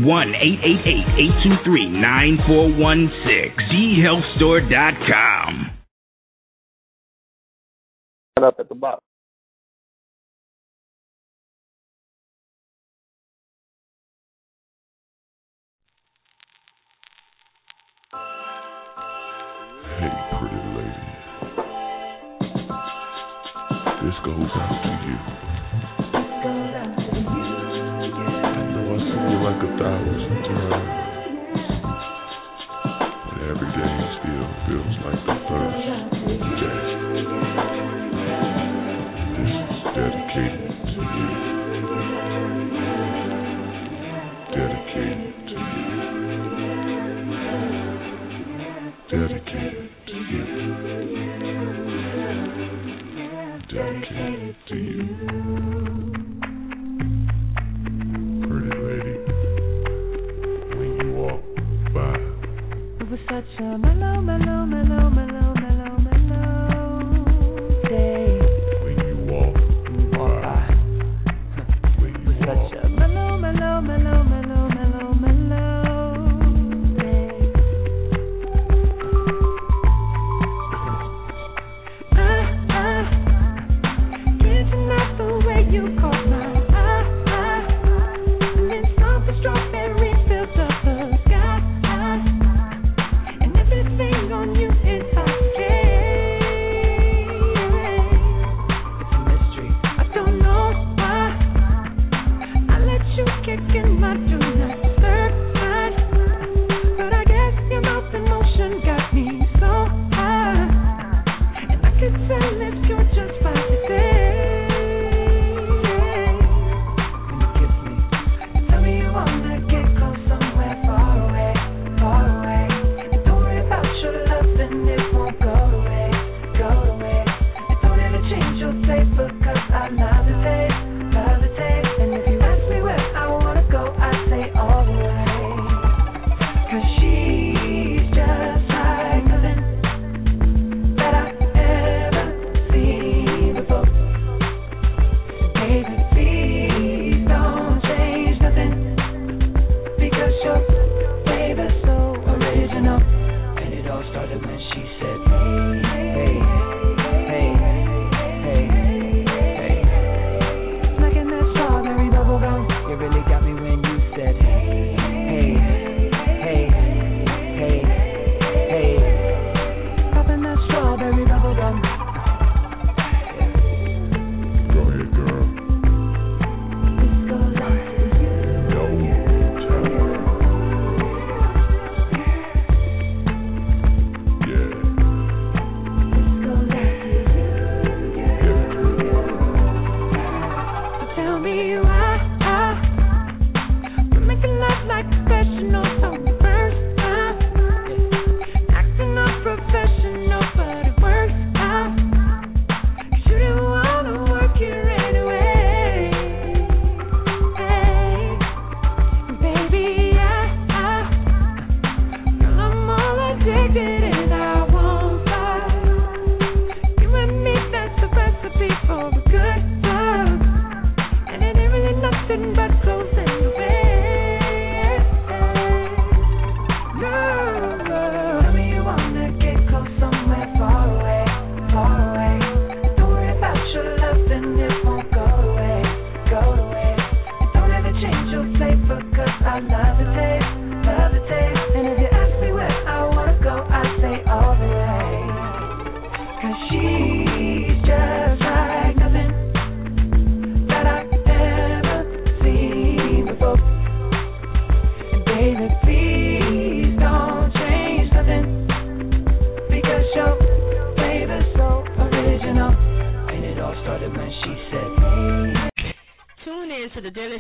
1-888-823-9416, dhealthstore.com. Up at the bottom. Hey, pretty lady, this goes out to you. I know I see you like 1,000 times, but every day still feels like the first day. Dedicated to you. Dedicated to you. Dedicated to you. Dedicated to you. Pretty lady, when you walk by. It was such a mellow day.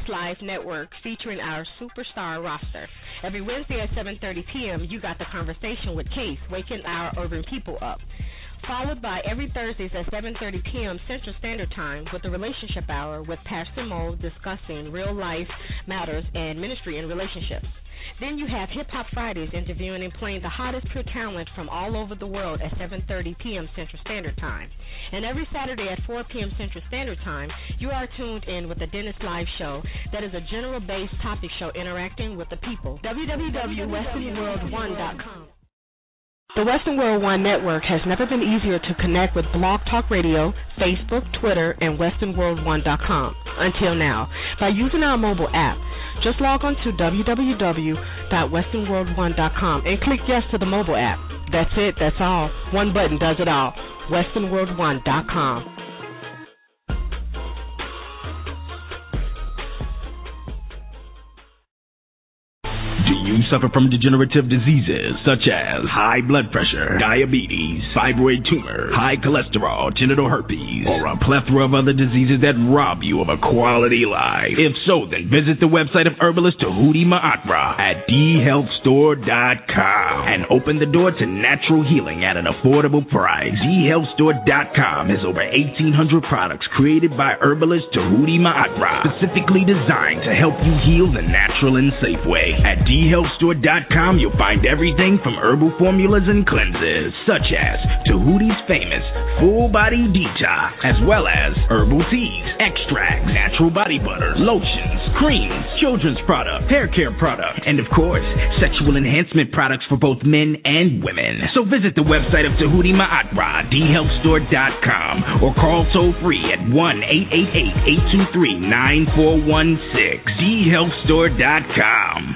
Live Network featuring our superstar roster. Every Wednesday at 7:30 p.m., you got the conversation with Case, waking our urban people up. Followed by every Thursdays at 7:30 p.m. Central Standard Time with the Relationship Hour with Pastor Mo discussing real-life matters and ministry and relationships. Then you have Hip Hop Fridays interviewing and playing the hottest pure talent from all over the world at 7:30 p.m. Central Standard Time. And every Saturday at 4 p.m. Central Standard Time, you are tuned in with the Dennis Live Show that is a general-based topic show interacting with the people. www.westernworld1.com. The Western World One Network has never been easier to connect with Blog Talk Radio, Facebook, Twitter, and westernworld1.com until now by using our mobile app. Just log on to www.westernworld1.com and click yes to the mobile app. That's it, that's all. One button does it all. westernworld1.com. Do you suffer from degenerative diseases such as high blood pressure, diabetes, fibroid tumor, high cholesterol, genital herpes, or a plethora of other diseases that rob you of a quality life? If so, then visit the website of herbalist Tahuti Ma'akra at dhealthstore.com and open the door to natural healing at an affordable price. dhealthstore.com has over 1,800 products created by herbalist Tahuti Ma'akra, specifically designed to help you heal the natural and safe way. At dhealthstore.com, you'll find everything from herbal formulas and cleanses, such as Tahuti's famous Full Body Detox, as well as herbal teas, extracts, natural body butters, lotions, creams, children's products, hair care products, and of course, sexual enhancement products for both men and women. So visit the website of Tahuti Ma'akra, dhealthstore.com, or call toll-free at 1-888-823-9416, dhealthstore.com.